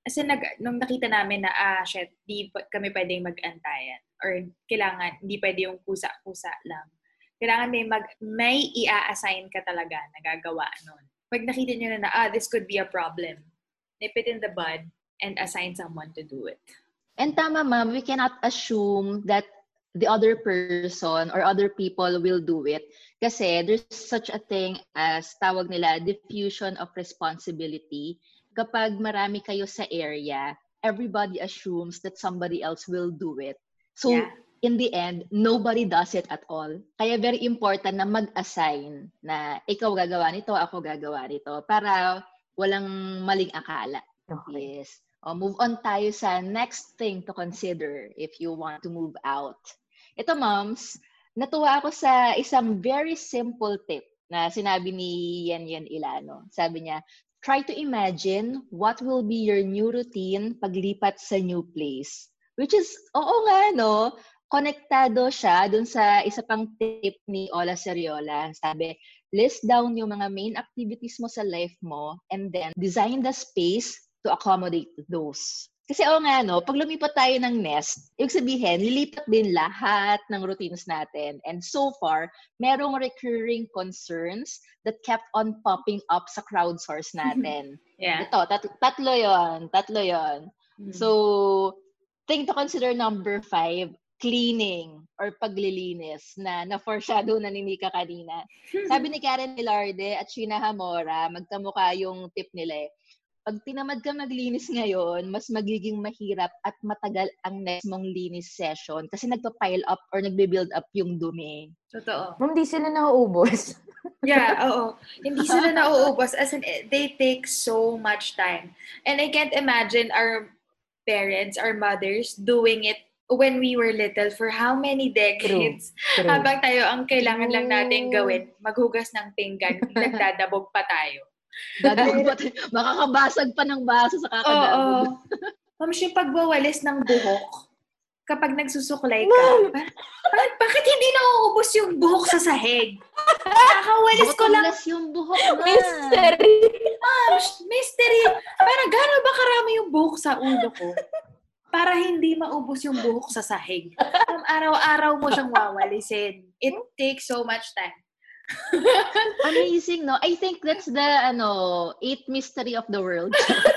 As in, nung nakita namin na, shit, di kami pwedeng mag-antayan. Or kailangan, hindi pwede yung kusa-kusa lang. Kailangan may i-assign ka talaga na gagawa nun. Pag nakita nyo na, this could be a problem, nip it in the bud and assign someone to do it. And tama, ma'am, we cannot assume that the other person or other people will do it. Kasi there's such a thing as, tawag nila, diffusion of responsibility. Kapag marami kayo sa area, everybody assumes that somebody else will do it. So, in the end, nobody does it at all. Kaya very important na mag-assign na ikaw gagawa nito, ako gagawa nito, para walang maling akala. Okay. Yes. Move on tayo sa next thing to consider if you want to move out. Ito, moms, natuwa ako sa isang very simple tip na sinabi ni Yan Ilano. Sabi niya, try to imagine what will be your new routine paglipat sa new place. Which is, oo nga, no? Konektado siya dun sa isa pang tip ni Ola Seriola. Sabi, list down yung mga main activities mo sa life mo and then design the space to accommodate those. Kasi oo nga, no? Pag lumipat tayo ng nest, ibig sabihin, lilipat din lahat ng routines natin. And so far, merong recurring concerns that kept on popping up sa crowdsource natin. Ito, tatlo yon. So, thing to consider number 5, cleaning or paglilinis na foreshadow na ni Nika kanina. Sabi ni Karen Velarde at Sheena Hamora, magkamukha yung tip nila eh. Pag tinamad ka maglinis ngayon, mas magiging mahirap at matagal ang next mong linis session kasi nagpa-pile up or nagbe-build up yung dumi. Totoo. Ma'am, di sila nauubos. Oo. Hindi sila nauubos. As in, they take so much time. And I can't imagine our parents, our mothers, doing it when we were little for how many decades. True. Habang tayo, ang kailangan lang natin gawin, maghugas ng pinggan, nagdadabog pa tayo. Makakabasag pa ng baso sa kakadabog. Ma'am, yung pagwawalis ng buhok, kapag nagsusuklay ka, bakit hindi nauubos yung buhok sa sahig? Kakawalis ko lang. Yung buhok na. Mystery. Mystery. Para gano'n ba karami yung buhok sa ulo ko? Para hindi maubos yung buhok sa sahig. Araw-araw mo siyang wawalisin. It takes so much time. Amazing, no? I think that's the 8th mystery of the world.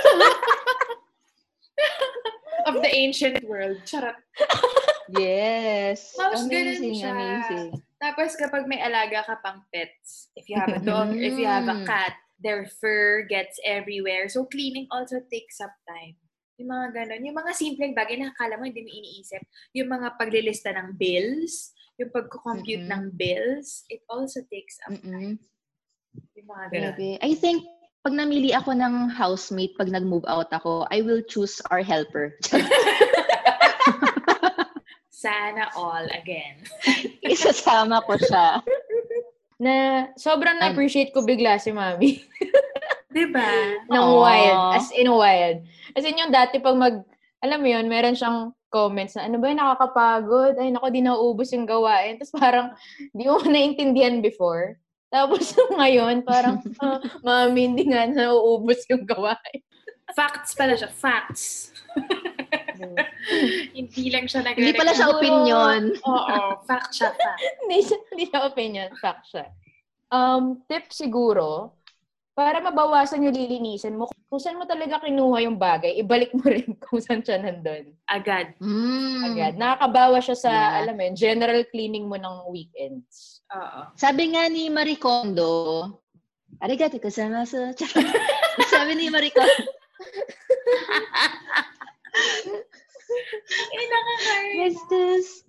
Of the ancient world. Charot. Yes. Amazing. Tapos kapag may alaga ka pang pets, if you have a dog, if you have a cat, their fur gets everywhere. So cleaning also takes up time. Yung mga ganon. Yung mga simpleng bagay na akala mo hindi mo iniisip. Yung mga paglilista ng bills, yung pag-compute ng bills, it also takes up time. Yung mga ganon. I think pag namili ako ng housemate, pag nag-move out ako, I will choose our helper. Sana all again. Isasama ko siya. Na sobrang na-appreciate ko bigla si Mami. Diba? Wild. As in wild. As in yung dati pag alam mo yun, meron siyang comments na, ano ba yun, nakakapagod? Ay, naku, di nauubos yung gawain. Tapos parang, di mo naintindihan before. Tapos ngayon, parang, Mami, hindi nga nauubos yung gawain. Facts pala siya. Facts. Hindi lang siya nagre-record. Hindi pala siya opinion. Oo, fact siya, fact. Hindi siya opinion, fact siya. Tip siguro, para mabawasan yung lilinisan mo, kung saan mo talaga kinuha yung bagay, ibalik mo rin kung saan siya nandun. Agad. Agad. Nakakabawa siya sa, alam mo yun, general cleaning mo ng weekends. Oo. Sabi nga ni Marie Kondo, arigato kasama sa... Sabi ni Marie Kondo, Bestes.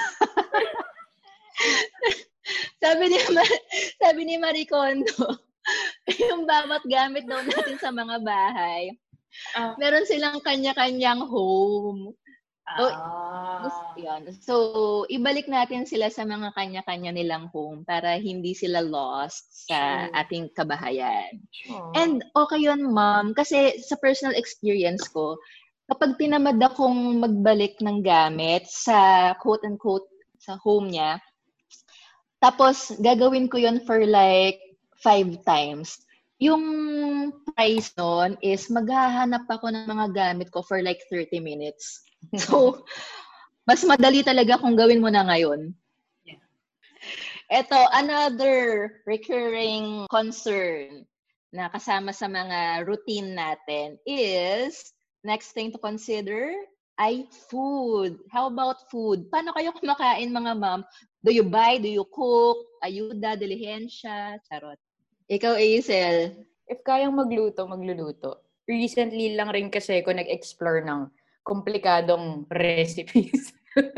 Sabi ni Marie Kondo, yung bawat gamit daw natin sa mga bahay, meron silang kanya-kanyang home. Yun. So, ibalik natin sila sa mga kanya-kanya nilang home para hindi sila lost sa ating kabahayan. And okay yun, ma'am, kasi sa personal experience ko, kapag tinamad akong magbalik ng gamit sa quote-unquote sa home niya, tapos gagawin ko yun for like 5 times, Yung price nun is maghahanap ako ng mga gamit ko for like 30 minutes. So, mas madali talaga kung gawin mo na ngayon. Yeah. Ito, another recurring concern na kasama sa mga routine natin is, next thing to consider ay food. How about food? Paano kayo kumakain, mga ma'am? Do you buy? Do you cook? Ayuda, dilihensya? Charot. Ikaw, Aisel. If kayang magluto, magluluto. Recently lang rin kasi ako nag-explore ng komplikadong recipes.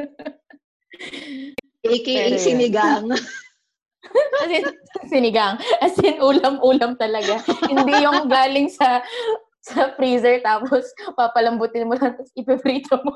AKA sinigang. As in, sinigang. As in, ulam-ulam talaga. Hindi yung galing sa freezer tapos papalambutin mo lang tapos ipiprito mo.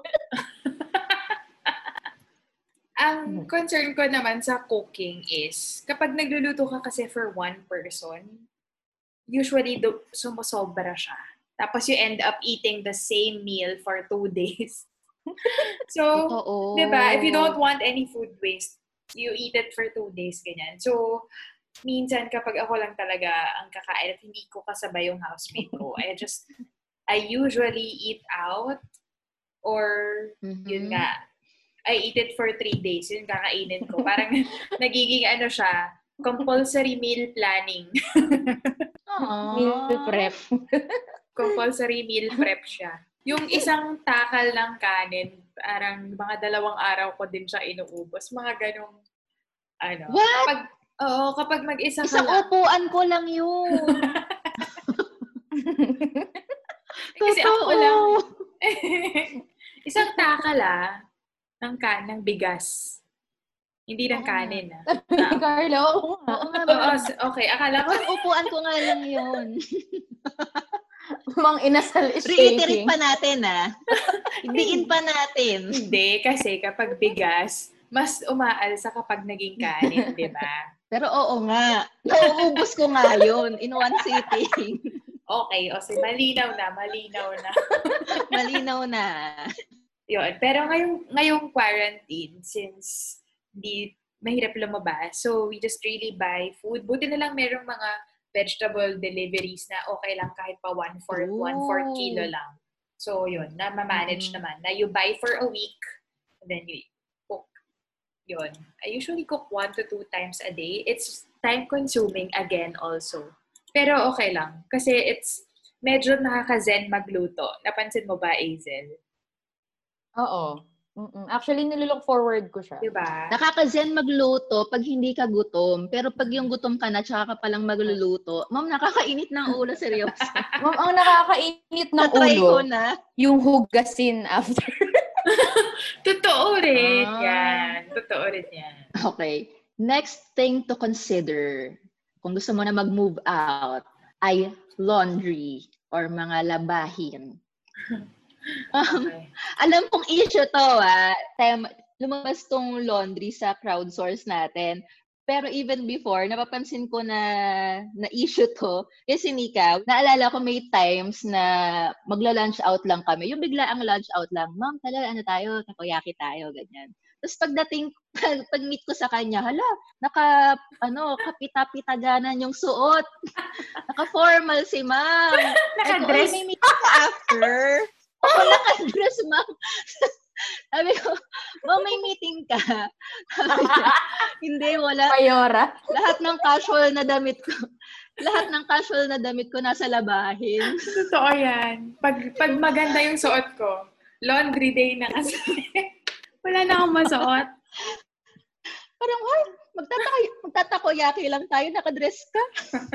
Ang concern ko naman sa cooking is, kapag nagluluto ka kasi for one person, usually sumusobra siya. Tapos you end up eating the same meal for 2 days. So, diba, if you don't want any food waste, you eat it for 2 days, ganyan. So, minsan kapag ako lang talaga ang kakain at hindi ko kasabay yung housemate ko, I usually eat out or yun nga, I eat it for 3 days. Yun kakainin ko. Parang nagiging siya, compulsory meal planning. Meal prep. Compulsory meal prep siya. Yung isang takal ng kanin, parang mga 2 araw ko din siya inuubos. Mga ganong, What? Kapag mag-isa ka Isang lang. upuan ko lang yun. Kasi ako lang. Isang takal ng bigas. Hindi ng kanin. Carlo, oo nga. Okay, akala ko. Isang upuan ko nga lang yun. Mang inasal is Reiterate shaking. pa natin, Hindiin pa natin. Hindi, kasi kapag bigas, mas umaalsa kapag naging kanin, di ba? Pero oo nga. Nauubos ko nga yun in one sitting. Okay, so malinaw na. Malinaw na. Yun. Pero ngayong quarantine, since di mahirap lumabas, so we just really buy food. Buti na lang merong mga vegetable deliveries na okay lang kahit pa 1/4 kilo lang. So yun, na-manage naman. Na you buy for a week, and then you cook. Yun. I usually cook 1 to 2 times a day. It's time-consuming again also. Pero okay lang. Kasi it's medyo nakaka-zen magluto. Napansin mo ba, Azel? Oo. Actually, nilook forward ko siya. Diba? Nakaka-zen magluto pag hindi ka gutom. Pero pag yung gutom ka na, tsaka ka palang magluluto, ma'am, nakakainit ng ulo, seryoso. Ma'am, ang nakakainit ng Na-try ulo, ko na. yung hugasin after. Totoo rin yan. Totoo rin yan. Okay. Next thing to consider, kung gusto mo na mag-move out, ay laundry or mga labahin. Okay. Alam kong issue to, lumabas tong laundry sa crowdsource natin. Pero even before, napapansin ko na issue to. Kasi Nika, naalala ko may times na magla-lunch out lang kami. Yung bigla ang lunch out lang, ma'am, talaga tayo, takoyaki tayo, ganyan. Tapos pag-meet ko sa kanya, kapita-pitaganan yung suot. Naka-formal si ma'am. Naka-dress. May meeting ka after. Oo, naka-dress, ma'am. Sabi ko, ma'am, may meeting ka. Sabi niya, hindi, wala. Mayora. Lahat ng casual na damit ko nasa labahin. Totoo yan. Pag maganda yung suot ko, laundry day na kasi. Wala na akong masuot. Parang, magtatakoyaki lang tayo, nakadress ka.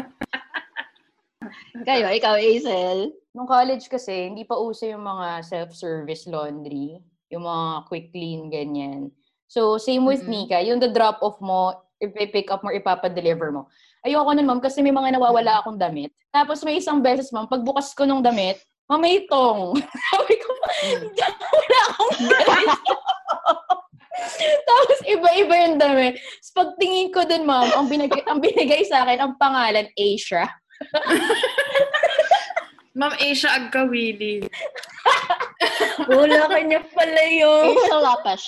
Kayo, ikaw, Aisel. Nung college kasi, hindi pa uso yung mga self-service laundry, yung mga quick clean, ganyan. So, same with Nika, yung the drop-off mo, ipipick up mo, ipapadeliver mo. Ayoko nun, ma'am, kasi may mga nawawala akong damit. Tapos may isang beses, ma'am, pagbukas ko nung damit, ma'am, may itong. Sabi ko, wala akong damit. Tapos iba-iba yung damit. Tapos pagtingin ko dun, ma'am, ang binigay sa akin, ang pangalan, Asia. Ma'am Asia Agkawili. Wala kanya pala yun. Asia Lopez.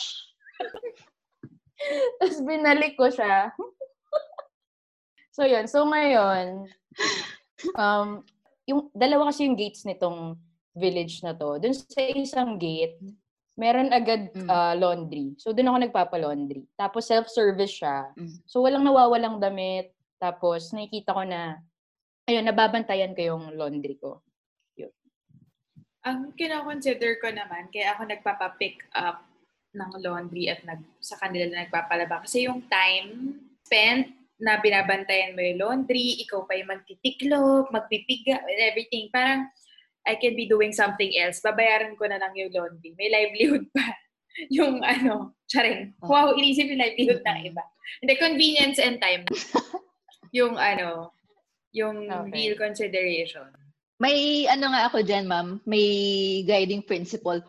Tapos binalik ko siya. So yun. So ngayon, Yung dalawa kasi yung gates nitong village na to. Doon sa isang gate, meron agad laundry. So, doon ako nagpapa-laundry. Tapos, self-service siya. So, walang nawawalang damit. Tapos, nakikita ko na, ayun, nababantayan ko yung laundry ko. Yun. Ang kina-consider ko naman, kaya ako nagpapa-pick up ng laundry at sa kanila na nagpapalaba. Kasi yung time spent na binabantayan mo yung laundry, ikaw pa yung magtitiklop, magpipiga, and everything. Parang, I can be doing something else. Babayaran ko na lang yung laundry. May livelihood pa. Yung charing. Wow, inisip yung livelihood ng iba. Hindi, convenience and time. Yung real consideration. May nga ako dyan, ma'am. May guiding principle.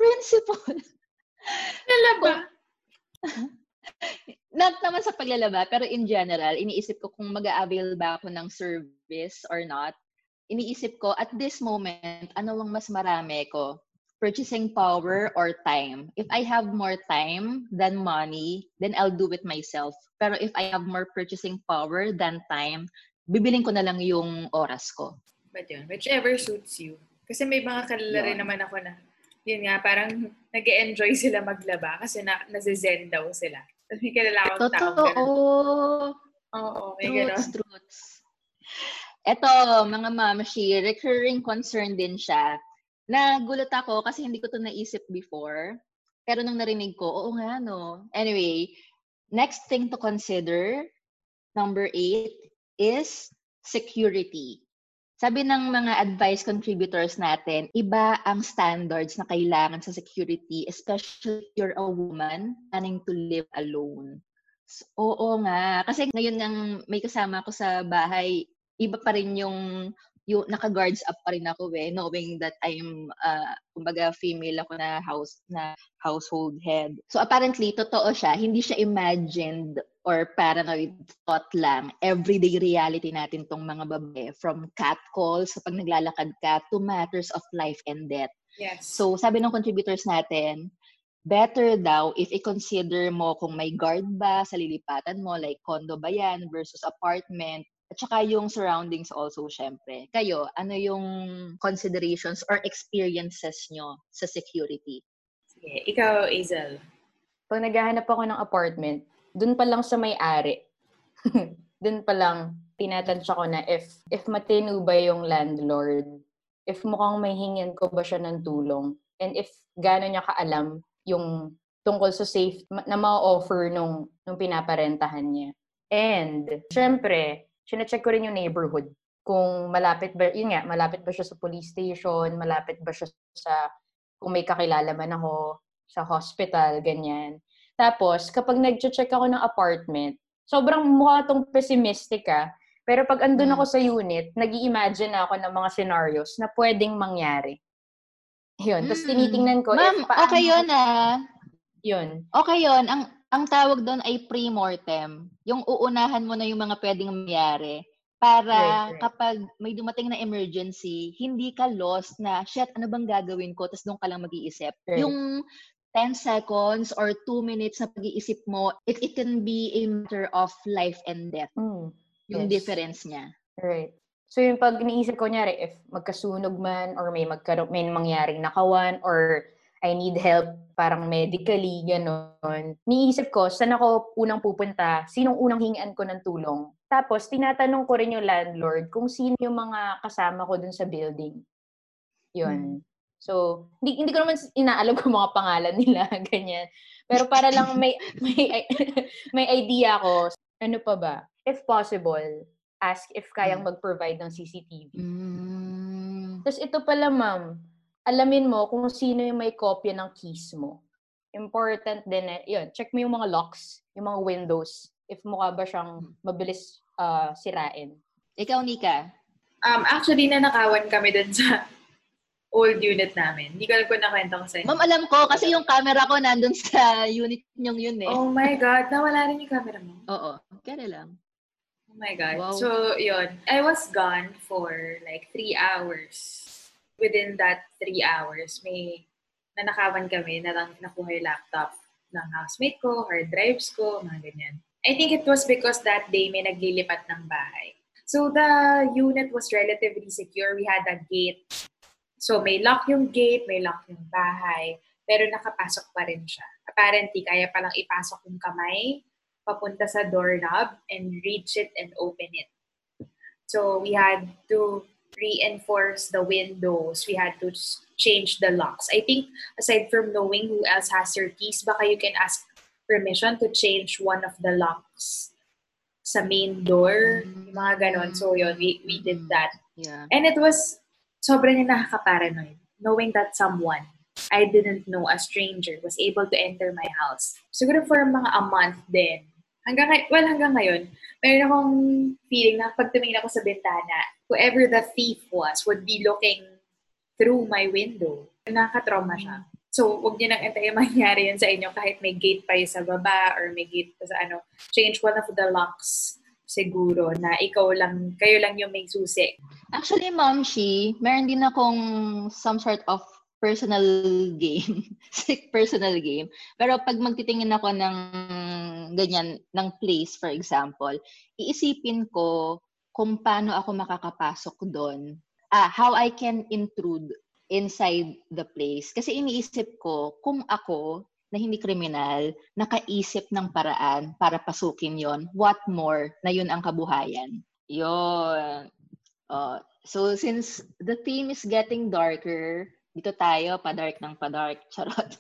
Lalaba? Not naman sa paglalaba, pero in general, iniisip ko kung mag-a-avail ba ako ng service or not. Iniisip ko, at this moment, ano ang mas marami ko? Purchasing power or time? If I have more time than money, then I'll do it myself. Pero if I have more purchasing power than time, bibiling ko na lang yung oras ko. But yun, whichever suits you. Kasi may mga kalala rin naman ako na, yun nga, parang nag-e-enjoy sila maglaba kasi nasa-zen daw sila. Tapos may kalala akong tao. Oo, may gano'n. Truths. Eto, mga mamshi, recurring concern din siya. Nagulat ako kasi hindi ko to naisip before. Pero nung narinig ko, oo nga, no. Anyway, next thing to consider, number 8, is security. Sabi ng mga advice contributors natin, iba ang standards na kailangan sa security, especially if you're a woman planning to live alone. So, oo nga. Kasi ngayon nang may kasama ko sa bahay, iba pa rin yung naka-guards up pa rin ako knowing that I'm kumbaga female ako na household head. So apparently totoo siya, hindi siya imagined or paranoid thought lang. Everyday reality natin tong mga babae, from catcalls sa pag naglalakad ka to matters of life and death. Yes. So sabi ng contributors natin, better daw if i-consider mo kung may guard ba sa lilipatan mo, like condo ba yan versus apartment, at saka yung surroundings also, syempre. Kayo, ano yung considerations or experiences nyo sa security? Sige, ikaw, Hazel. Pag naghahanap ako ng apartment, dun pa lang sa may-ari. Dun pa lang, tinatansya ko na if matino ba yung landlord, if mukhang may hingin ko ba siya ng tulong, and if gano'n niya kaalam yung tungkol sa safe na ma-offer nung pinaparentahan niya. And, syempre, sine-check ko rin yung neighborhood. Kung malapit ba siya sa police station, malapit ba siya kung may kakilala man ako, sa hospital, ganyan. Tapos, kapag nag-check ako ng apartment, sobrang mukha tong pessimistic pero pag andun ako sa unit, nag-i-imagine ako ng mga scenarios na pwedeng mangyari. Yun. Tapos tinitingnan ko, ma'am, okay yun Yun. Okay yun. Ang tawag doon ay pre-mortem. Yung uunahan mo na yung mga pwedeng mangyari para kapag may dumating na emergency, hindi ka lost na, shit, ano bang gagawin ko? Tapos doon ka lang mag-iisip. Right. Yung 10 seconds or 2 minutes na pag-iisip mo, it can be a matter of life and death. Yung difference niya. Right. So yung pag iniisip ko, nyari, if magkasunog man or may mangyaring nakawan or I need help parang medically, gano'n. Niisip ko, saan ako unang pupunta? Sinong unang hingian ko ng tulong? Tapos, tinatanong ko rin yung landlord kung sino yung mga kasama ko dun sa building. Yun. So, hindi ko naman inaalam kung mga pangalan nila, ganyan. Pero para lang may idea ko, ano pa ba? If possible, ask if kayang mag-provide ng CCTV. Tapos ito pala, ma'am, alamin mo kung sino yung may kopya ng keys mo. Important din yun, check mo yung mga locks, yung mga windows, if mukha ba siyang mabilis sirain. Ikaw, Nika? Actually, nanakawan kami dun sa old unit namin. Hindi ko alam kung nakwento ko sa inyo. Ma'am, alam ko, kasi yung camera ko nandun sa unit nyong yun Oh my God, nawala rin yung camera mo. Oo, kaya lang. Oh my God. Wow. So, yun. I was gone for like 3 hours. Within that 3 hours, may nanakawan kami na lang nakuha yung laptop ng housemate ko, hard drives ko, mga ganyan. I think it was because that day may naglilipat ng bahay. So the unit was relatively secure. We had a gate. So may lock yung gate, may lock yung bahay, pero nakapasok pa rin siya. Apparently, kaya palang ipasok yung kamay, papunta sa doorknob, and reach it and open it. So we had to reinforce the windows. We had to change the locks. I think aside from knowing who else has your keys, baka you can ask permission to change one of the locks sa main door, yung mga ganon. So yun, we did that. Yeah. And it was sobrang nakaka-paranoid knowing that someone I didn't know, a stranger, was able to enter my house. Siguro for mga a month din. Hanggang ngayon, mayroon akong feeling na pag tumingin ako sa bintana, whoever the thief was would be looking through my window. Nakaka-trauma siya. So, huwag niyo nang antayin mangyari yun sa inyo kahit may gate pa sa baba or may gate pa sa ano. Change one of the locks siguro na kayo lang yung may susi. Actually, Ma'am Shi, meron din akong some sort of personal game. Personal game. Pero pag magtitingin ako ng ganyan, ng place, for example, iisipin ko kung paano ako makakapasok doon. How I can intrude inside the place. Kasi iniisip ko, kung ako, na hindi kriminal, nakaisip ng paraan para pasukin yon, what more na yun ang kabuhayan. Yun. So, since the theme is getting darker, dito tayo, padark ng padark. Charot.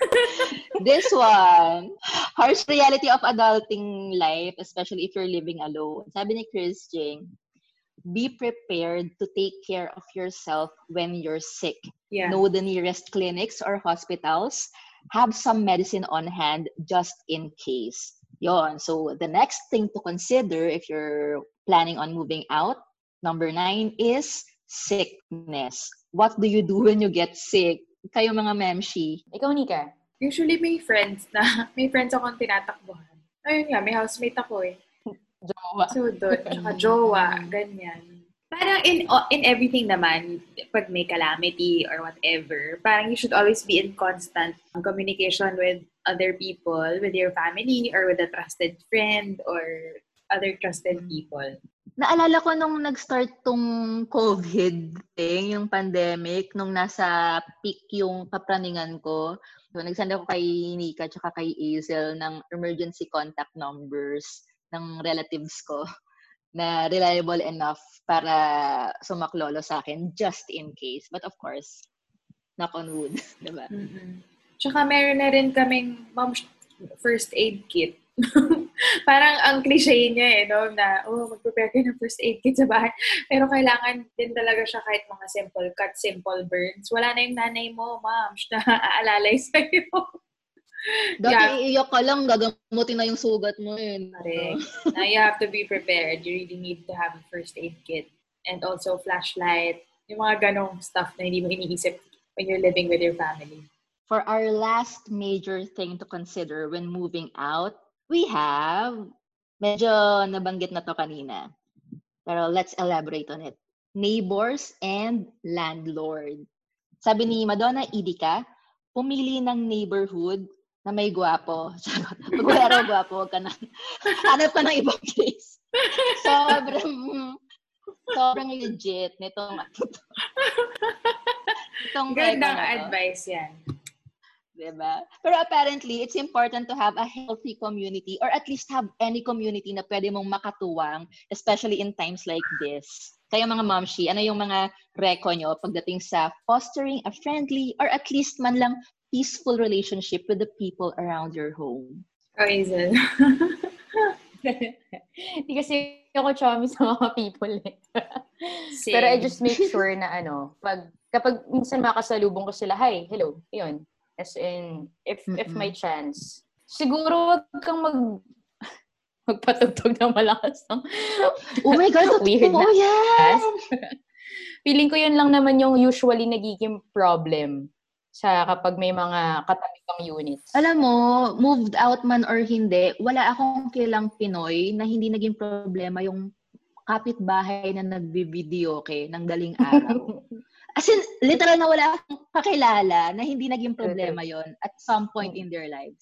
This one, harsh reality of adulting life, especially if you're living alone. Sabi ni Chris Jing, be prepared to take care of yourself when you're sick. Yeah. Know the nearest clinics or hospitals. Have some medicine on hand just in case. Yon. So the next thing to consider if you're planning on moving out, number 9 is sickness. What do you do when you get sick? Kayo mga memshi. Ikaw, Nika? Usually may friends akong tinatakbuhan. Ayun nga, may housemate ako eh. Jowa. So doon, tsaka jowa, ganyan. Parang in everything naman, pag may calamity or whatever, parang you should always be in constant communication with other people, with your family, or with a trusted friend, or other trusted people. Naalala ko nung nag-start tong COVID thing, yung pandemic, nung nasa peak yung kapraningan ko. So, nagsend ako kay Nika tsaka kay Azel ng emergency contact numbers ng relatives ko na reliable enough para sumaklolo sa akin just in case. But of course, knock on wood, diba? Mm-hmm. Tsaka meron na rin kaming first aid kit. Parang ang cliche niya no, na mag-prepare kayo ng first aid kit sa bahay. Pero kailangan din talaga siya kahit mga simple cut, simple burns. Wala na yung nanay mo, ma'am, na aalalay sa'yo. Dati iiyak ka lang, gagamutin na yung sugat mo. Correct. Now you have to be prepared. You really need to have a first aid kit. And also flashlight. Yung mga ganong stuff na hindi mo iniisip when you're living with your family. For our last major thing to consider when moving out, we have, medyo nabanggit na to kanina, pero let's elaborate on it. Neighbors and landlord. Sabi ni Madonna Idika, pumili ng neighborhood na may gwapo. Pag wala raw gwapo, huwag ka na. Hanap ka ng ibang place. Sobrang legit nitong Gandang advice yan. Diba? Pero apparently, it's important to have a healthy community or at least have any community na pwede mong makatuwang, especially in times like this. Kayo mga momshi, ano yung mga reko nyo pagdating sa fostering a friendly or at least man lang peaceful relationship with the people around your home? Hazel. Hindi kasi ako chummy sa mga people eh. Pero I just make sure na kapag minsan makasalubong ko sila, hi, hello, yun. As in, if may chance. Siguro wag kang magpatugtog ng malakas. No? Oh my God, weird na. Yan! Feeling ko yun lang naman yung usually nagiging problem sa kapag may mga katabi kang units. Alam mo, moved out man or hindi, wala akong kilalang Pinoy na hindi naging problema yung kapitbahay na nagbi-videoke ng daling araw. As in, literal na wala akong kakilala na hindi naging problema yon at some point in their lives.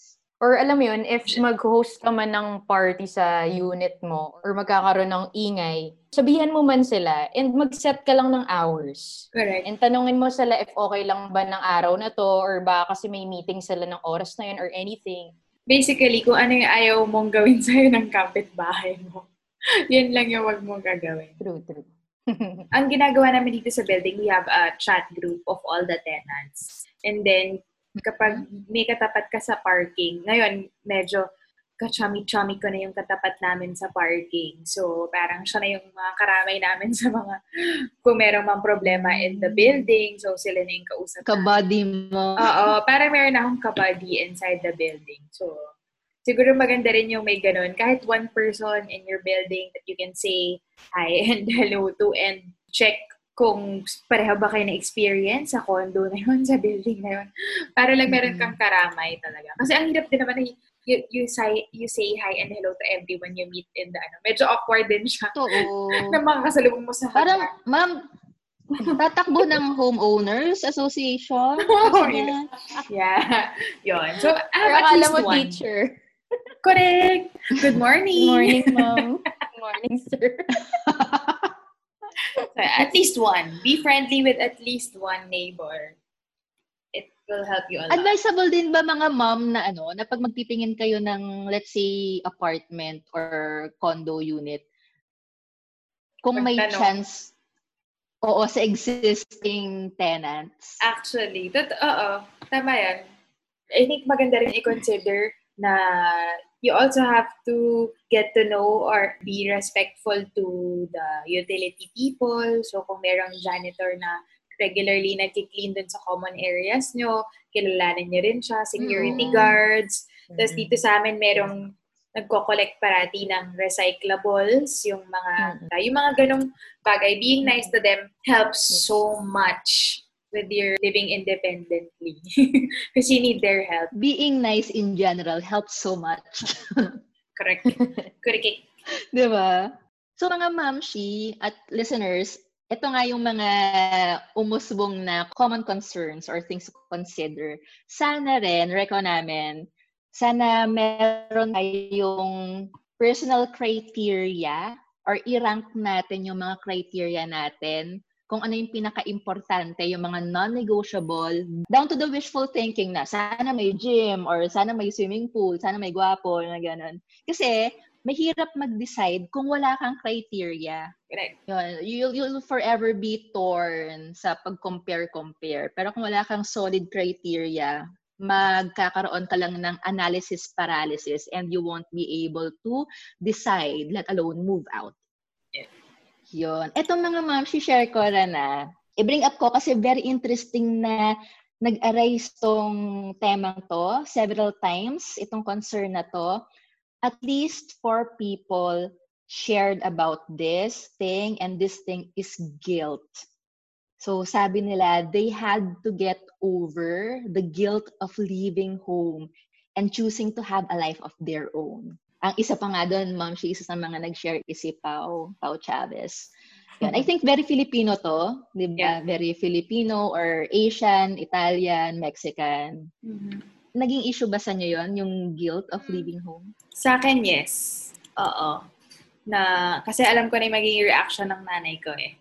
Or alam mo yun, if mag-host ka man ng party sa unit mo or magkakaroon ng ingay, sabihan mo man sila and mag-set ka lang ng hours. Correct. And tanungin mo sila if okay lang ba ng araw na to or baka kasi may meeting sila ng oras na yun or anything. Basically, kung ano yung ayaw mong gawin sa'yo ng kapitbahay mo, yun lang yung wag mong gagawin. True. Ang ginagawa namin dito sa building, we have a chat group of all the tenants. And then, kapag may katapat ka sa parking, ngayon, medyo kachami-chami ko na yung katapat namin sa parking. So, parang siya na yung mga karamay namin sa mga, kung merong mga problema in the building, so sila na yung kausap namin. Kabady mo. Oo, parang meron akong kabady inside the building. So, siguro maganda rin yung may ganun. Kahit one person in your building that you can say hi and hello to and check kung pareho ba kayo na-experience sa condo na yun, sa building na yun. Para lang meron kang karamay talaga. Kasi ang hirap din naman na you say hi and hello to everyone you meet in the medyo awkward din siya. Oo. Na mga kasalubong mo sa Parang, ma'am, tatakbo ng homeowners association. Yeah. Yun. So, I Pero have at akala least mo one. teacher. Correct. Good morning. Good morning, ma'am. Good morning, sir. So, at least one. Be friendly with at least one neighbor. It will help you a lot. Advisable din ba mga mom na na pag magtitingin kayo ng, let's say, apartment or condo unit, kung may Magtanong. chance, sa existing tenants? Actually, tama yan. I think maganda rin i-consider na you also have to get to know or be respectful to the utility people. So, kung merong janitor na regularly nagki-clean dun sa common areas nyo, kilalanin nyo rin siya, security guards. Tapos dito sa amin, merong nagko-collect parati ng recyclables, yung mga ganong bagay. Being nice to them helps so much with your living independently. Because you need their help. Being nice in general helps so much. Correct. Correct. Diba? So mga mamshi at listeners, ito nga yung mga umusbong na common concerns or things to consider. Sana rin, reko namin, sana meron tayong personal criteria or i-rank natin yung mga criteria natin kung ano yung pinaka-importante, yung mga non-negotiable, down to the wishful thinking na sana may gym or sana may swimming pool, sana may gwapo, na gano'n. Kasi, mahirap mag-decide kung wala kang criteria. Correct. You'll forever be torn sa pag-compare. Pero kung wala kang solid criteria, magkakaroon ka lang ng analysis paralysis and you won't be able to decide, let alone move out. Yeah. Yun. Etong mga ma'am, share ko na i-bring up ko kasi very interesting na nag-arise tong temang to several times, itong concern na to. At least 4 people shared about this thing, and this thing is guilt. So sabi nila, they had to get over the guilt of leaving home and choosing to have a life of their own. Ang isa pa nga doon, ma'am, isa sa mga nag-share is si Pao Chavez. Yan. I think very Filipino to, di ba? Yeah. Very Filipino or Asian, Italian, Mexican. Mm-hmm. Naging issue ba sa inyo yun, yung guilt of leaving home? Sa akin, yes. Oo. Kasi alam ko na yung magiging reaction ng nanay ko eh.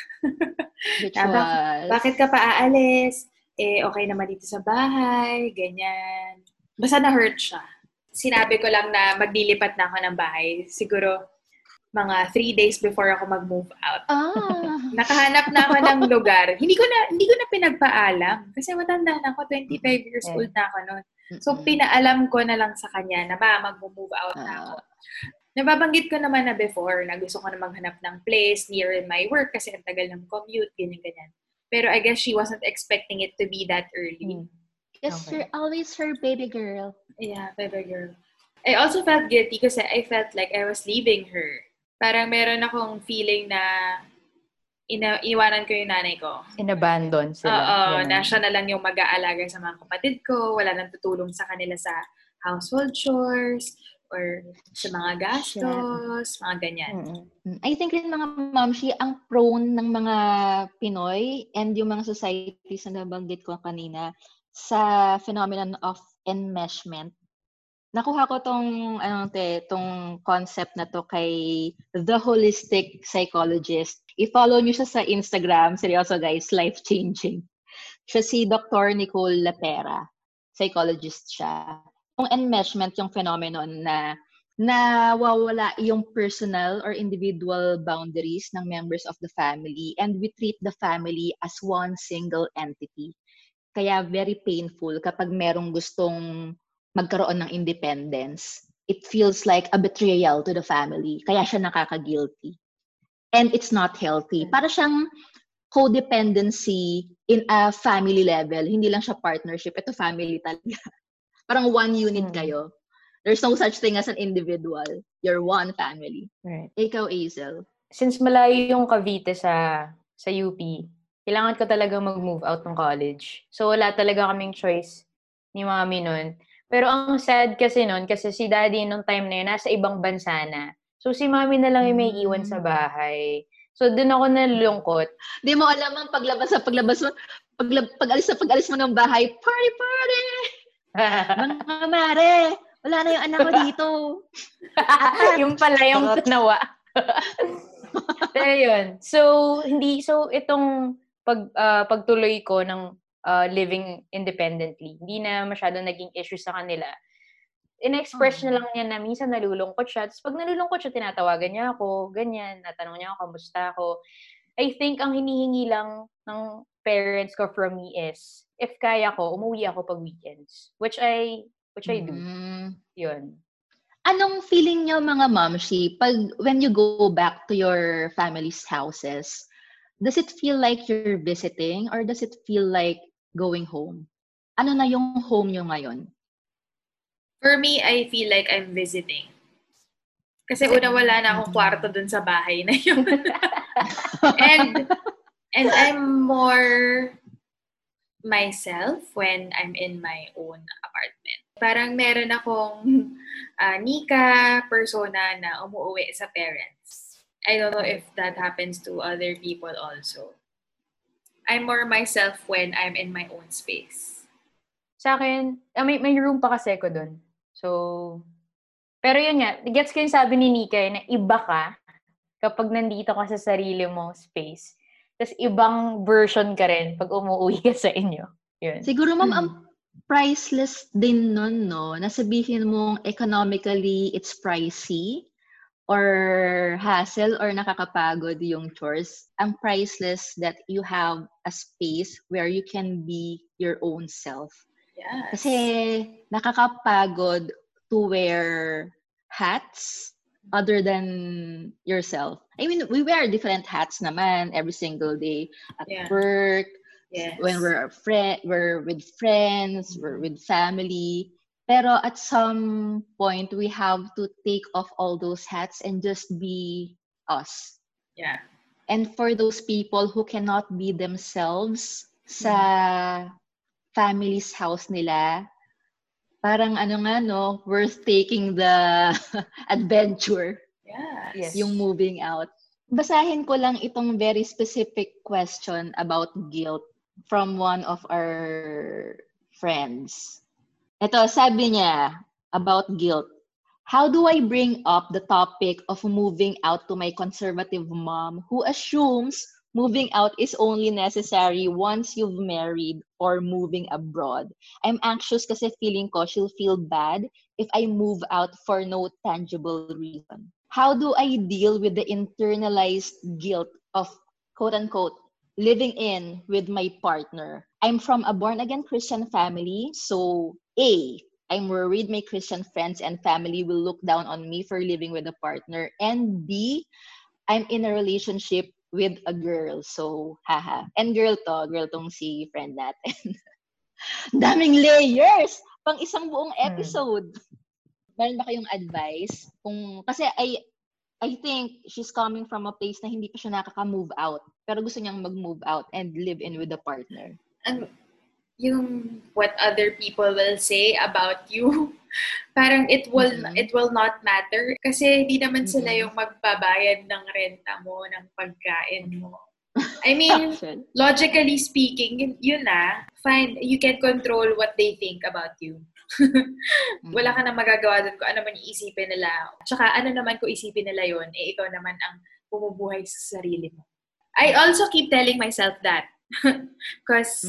Which was? Bakit ka pa aalis? Okay naman dito sa bahay, ganyan. Basta na-hurt siya. Sinabi ko lang na maglilipat na ako ng bahay. Siguro mga 3 days before ako mag-move out. Nakahanap na ako ng lugar. Hindi ko na pinagpaalam. Kasi matanda na ako, 25 years old na ako noon. So, pinaalam ko na lang sa kanya na mag-move out na ako. Nababanggit ko naman na before na gusto ko na maghanap ng place near my work kasi ang tagal ng commute, ganyan-ganyan. Pero I guess she wasn't expecting it to be that early. Yes, you're always her baby girl. Yeah, baby girl. I also felt guilty kasi I felt like I was leaving her. Parang meron akong feeling na iniwanan ko yung nanay ko. In-abandon sila. Oo, na siya na lang yung mag-aalaga sa mga kapatid ko. Wala nang tutulong sa kanila sa household chores or sa mga gastos, mga ganyan. I think rin mga mamshi, ang prone ng mga Pinoy and yung mga societies na nabanggit ko kanina sa phenomenon of enmeshment. Nakuha ko tong concept na to kay The Holistic Psychologist. I-follow niyo siya sa Instagram. Seryoso guys, life-changing. Siya si Dr. Nicole Lapera. Psychologist siya. Yung enmeshment, yung phenomenon na nawawala yung personal or individual boundaries ng members of the family and we treat the family as one single entity. Kaya very painful kapag merong gustong magkaroon ng independence. It feels like a betrayal to the family. Kaya siya nakaka-guilty. And it's not healthy. Para siyang codependency in a family level. Hindi lang siya partnership. Ito family talaga. Parang one unit kayo. There's no such thing as an individual. You're one family. Right. Ikaw, Hazel. Since malayo yung Cavite sa UP, kailangan ko talaga mag-move out ng college. So, wala talaga kaming choice ni mami nun. Pero ang sad kasi nun, kasi si daddy nung time na yun, nasa ibang bansa na. So, si mami na lang yung may iwan sa bahay. So, dun ako nalulungkot. Di mo alam ang pag-alis mo ng bahay, party! Mga mare, wala na yung anak ko dito. Yung pala yung nawa. Pero yun. So, itong pagtuloy ko ng living independently, hindi na masyado naging issue sa kanila. In-express na lang niya na minsan nalulungkot siya. Tapos pag nalulungkot siya, tinatawagan niya ako, ganyan, natanong niya ako, kamusta ako. I think ang hinihingi lang ng parents ko from me is, if kaya ko, umuwi ako pag weekends. Which I do. Yun. Anong feeling niyo mga momshi when you go back to your family's houses? Does it feel like you're visiting or does it feel like going home? Ano na yung home niyo ngayon? For me, I feel like I'm visiting. Kasi una wala na akong kwarto dun sa bahay na yun. and I'm more myself when I'm in my own apartment. Parang meron akong nika persona na umuwi sa parents. I don't know if that happens to other people also. I'm more myself when I'm in my own space. Sa akin, may room pa kasi ko dun. So, pero yun nga, gets ko yung sabi ni Nika na iba ka kapag nandito ka sa sarili mong space. Tapos ibang version ka rin pag umuwi ka sa inyo. Yun. Siguro ma'am, ang priceless din nun, no? Nasabihin mong economically it's pricey or hassle or nakakapagod yung chores. Ang priceless that you have a space where you can be your own self. Yes. Kasi nakakapagod to wear hats other than yourself. I mean, we wear different hats naman every single day at work, when we're with friends, we're with family. Pero at some point, we have to take off all those hats and just be us. Yeah. And for those people who cannot be themselves sa family's house nila, parang worth taking the adventure. Yes. Yung moving out. Basahin ko lang itong very specific question about guilt from one of our friends. Ito, sabi niya about guilt. How do I bring up the topic of moving out to my conservative mom who assumes moving out is only necessary once you've married or moving abroad? I'm anxious kasi feeling ko she'll feel bad if I move out for no tangible reason. How do I deal with the internalized guilt of, quote-unquote, living in with my partner? I'm from a born-again Christian family, so A, I'm worried my Christian friends and family will look down on me for living with a partner. And B, I'm in a relationship with a girl. So, haha. And girl tong si friend natin. Daming layers! Pang isang buong episode. Meron ba kayong advice? Kasi I think she's coming from a place na hindi pa siya nakaka-move out. Pero gusto niyang mag-move out and live in with a partner. And yung what other people will say about you, parang it will not matter kasi hindi naman sila yung magbabayad ng renta mo, ng pagkain mo. I mean, logically speaking, yun na, fine, you can control what they think about you. Wala ka nang magagawa doon kung ano man iisipin nila. Tsaka ano naman kung isipin nila yon, ikaw naman ang bumubuhay sa sarili mo. I also keep telling myself that. Because,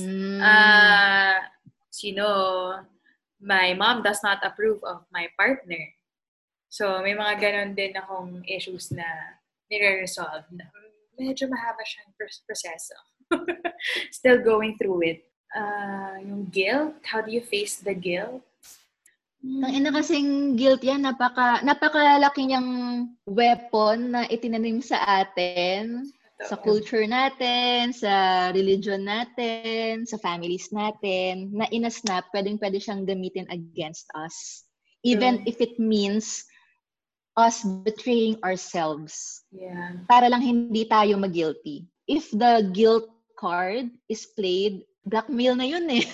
my mom does not approve of my partner. So, may mga ganon din akong issues na nire-resolve. Medyo mahaba siyang proseso. Still going through it. Yung guilt, how do you face the guilt? Ang ina kasing guilt yan, napakalaki niyang weapon na itinanim sa atin, sa culture natin, sa religion natin, sa families natin, na inasnap, pwede siyang gamitin against us. Even if it means us betraying ourselves. Yeah. Para lang hindi tayo mag-guilty. If the guilt card is played, blackmail na yun eh.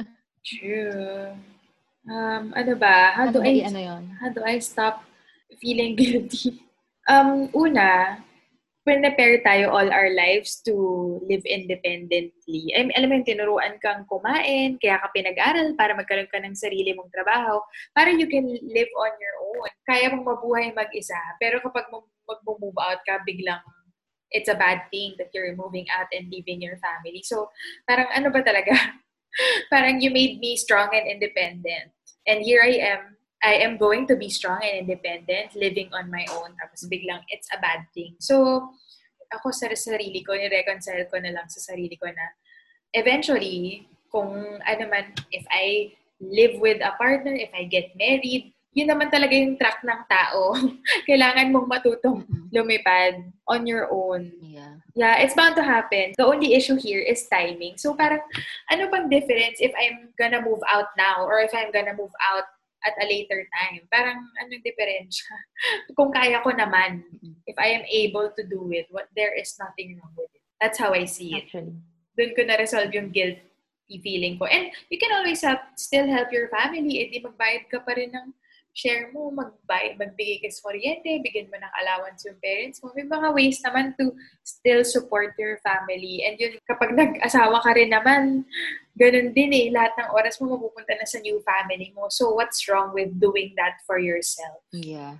True. Ano ba? How do I stop feeling guilty? Una, prepare tayo all our lives to live independently. Alam mo yung tinuruan kang kumain, kaya ka pinag-aral para magkaroon ka ng sarili mong trabaho, para you can live on your own. Kaya mong mabuhay mag-isa. Pero kapag mag-move out ka, biglang it's a bad thing that you're moving out and leaving your family. So, parang ano ba talaga? Parang you made me strong and independent. And here I am going to be strong and independent, living on my own. Tapos biglang, it's a bad thing. So, ako sa sarili ko, ni-reconcile ko na lang sa sarili ko na eventually, kung ano man, if I live with a partner, if I get married, yun naman talaga yung track ng tao. Kailangan mong matutong lumipad on your own. Yeah, it's bound to happen. The only issue here is timing. So parang, ano bang difference if I'm gonna move out now or if I'm gonna move out at a later time? Parang, anong difference? Kung kaya ko naman, if I am able to do it, there is nothing wrong with it. That's how I see it. Actually. Doon ko na-resolve yung guilty feeling ko. And you can always still help your family. Eh, di magbayad ka pa rin ng share mo, magbigay ka sa kuryente, bigyan mo ng allowance yung parents mo. May mga ways naman to still support your family. And yun, kapag nag-asawa ka rin naman, ganun din eh. Lahat ng oras mo mapupunta na sa new family mo. So, what's wrong with doing that for yourself? Yeah.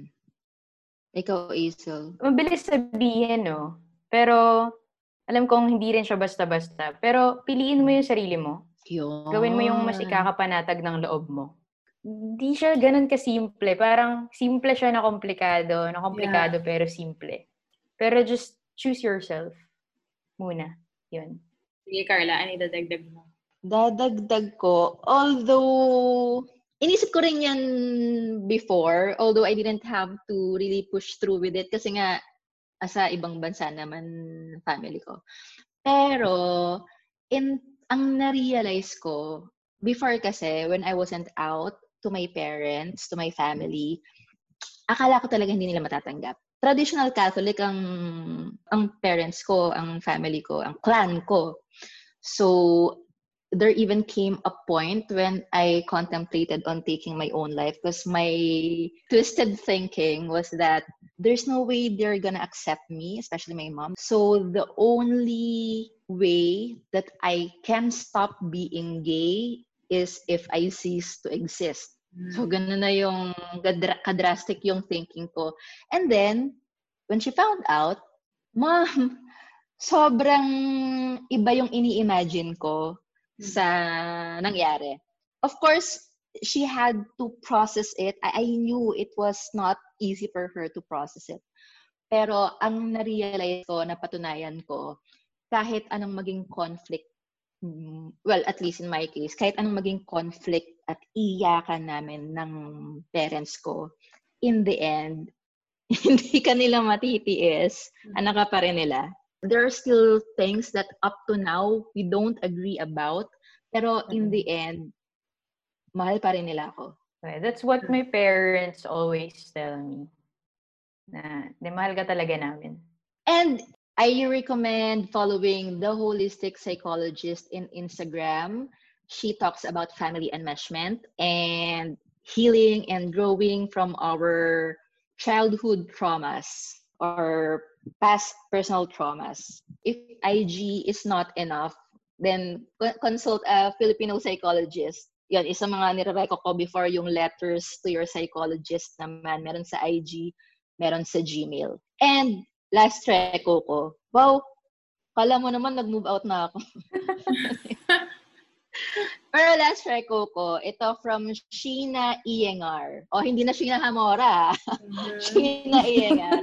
Ikaw, Isel. Mabilis sabihin, no? Pero, alam kong hindi rin siya basta-basta. Pero, piliin mo yung sarili mo. Yun. Gawin mo yung mas ikakapanatag ng loob mo. Hindi siya ganun kasimple. Parang simple siya na komplikado pero simple. Pero just choose yourself muna. Yun. Sige, Carla, ano idadagdag mo? Dadagdag ko, although inisip ko rin yan before, although I didn't have to really push through with it kasi nga sa ibang bansa naman family ko. Pero ang na-realize ko before kasi when I wasn't out to my parents, to my family, akala ko talaga hindi nila matatanggap. Traditional Catholic ang parents ko, ang family ko, ang clan ko. So, there even came a point when I contemplated on taking my own life because my twisted thinking was that there's no way they're gonna accept me, especially my mom. So, the only way that I can stop being gay is if I cease to exist. So, ganun na yung kadrastic yung thinking ko. And then, when she found out, Mom, sobrang iba yung ini-imagine ko sa nangyari. Of course, she had to process it. I knew it was not easy for her to process it. Pero ang na-realize ko, napatunayan ko, kahit anong maging conflict, well, at least in my case, kahit anong maging conflict at iyakan namin ng parents ko, in the end, hindi ka nila matitiis, anak ka pa rin nila. There are still things that up to now, we don't agree about, pero in the end, mahal pa rin nila ako. That's what my parents always tell me. Na, mahal ka talaga namin. And I recommend following the holistic psychologist in Instagram. She talks about family enmeshment and healing and growing from our childhood traumas or past personal traumas. If IG is not enough, then consult a Filipino psychologist Yan, isa mga nire-reco ko before yung letters to your psychologist naman. Meron sa IG, meron sa Gmail. And last reco ko, wow, kala mo naman nag-move out na ako. Pero last reco ko, ito from Sheena Iyengar. O, hindi na Sheena Hamora. Sheena Iyengar.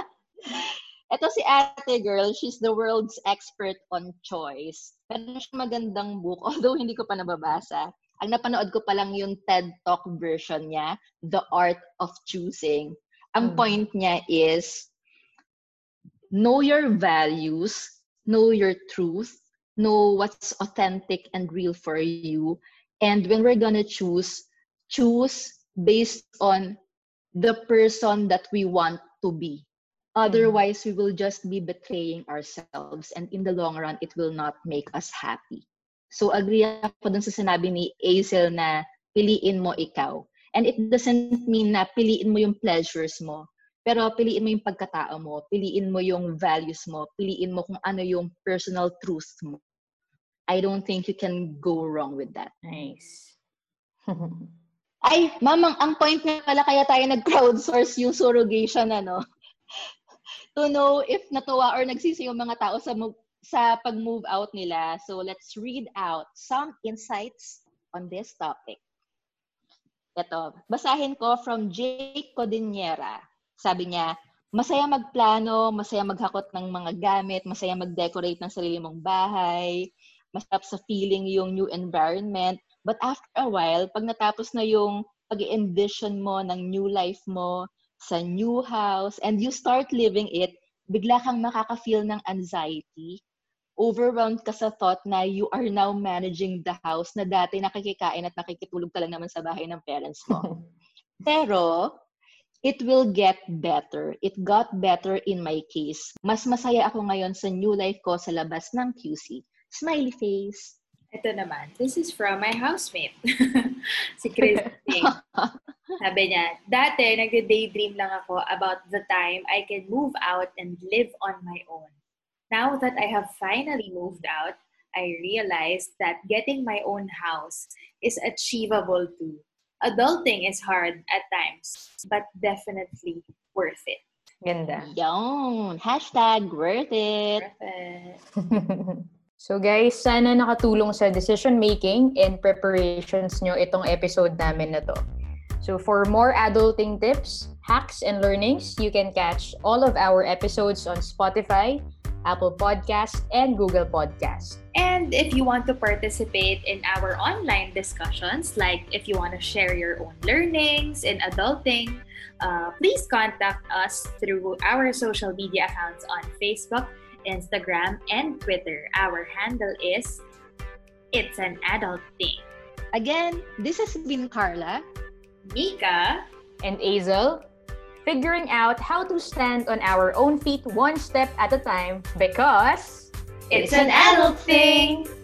Ito si ate girl, she's the world's expert on choice. Meron siya magandang book, although hindi ko pa nababasa. Ang napanood ko pa lang yung TED Talk version niya, The Art of Choosing. Ang point niya is, know your values, know your truth, know what's authentic and real for you. And when we're gonna choose based on the person that we want to be. Otherwise, we will just be betraying ourselves. And in the long run, it will not make us happy. So, agree ako dun sa sinabi ni Hazel na piliin mo ikaw. And it doesn't mean na piliin mo yung pleasures mo. Pero piliin mo yung pagkatao mo. Piliin mo yung values mo. Piliin mo kung ano yung personal truth mo. I don't think you can go wrong with that. Nice. Ay, mamang, ang point nga pala kaya tayo nag-crowdsource yung surrogation, to know if natuwa or nagsisi yung mga tao sa pag-move out nila. So let's read out some insights on this topic. Ito, basahin ko from Jake Codinera. Sabi niya, masaya magplano, masaya maghakot ng mga gamit, masaya mag-decorate ng sarili mong bahay, masarap sa feeling yung new environment. But after a while, pag natapos na yung pag-envision mo ng new life mo sa new house and you start living it, bigla kang makaka-feel ng anxiety. Overwhelmed ka sa thought na you are now managing the house na dati nakikikain at nakikitulog ka lang naman sa bahay ng parents mo. Pero, it will get better. It got better in my case. Mas masaya ako ngayon sa new life ko sa labas ng QC. Smiley face. Ito naman, this is from my housemate. Si Christy. Sabi niya, dati nagde-daydream lang ako about the time I can move out and live on my own. Now that I have finally moved out, I realized that getting my own house is achievable too. Adulting is hard at times, but definitely worth it. Ganda. Yun. Hashtag worth it. So guys, sana nakatulong sa decision making and preparations nyo itong episode namin na to. So for more adulting tips, hacks, and learnings, you can catch all of our episodes on Spotify, Apple Podcasts, and Google Podcasts. And if you want to participate in our online discussions, like if you want to share your own learnings in adulting, please contact us through our social media accounts on Facebook, Instagram, and Twitter. Our handle is It's an Adult Thing. Again, this has been Carla, Mika, and Hazel, figuring out how to stand on our own feet one step at a time because it's an adult thing!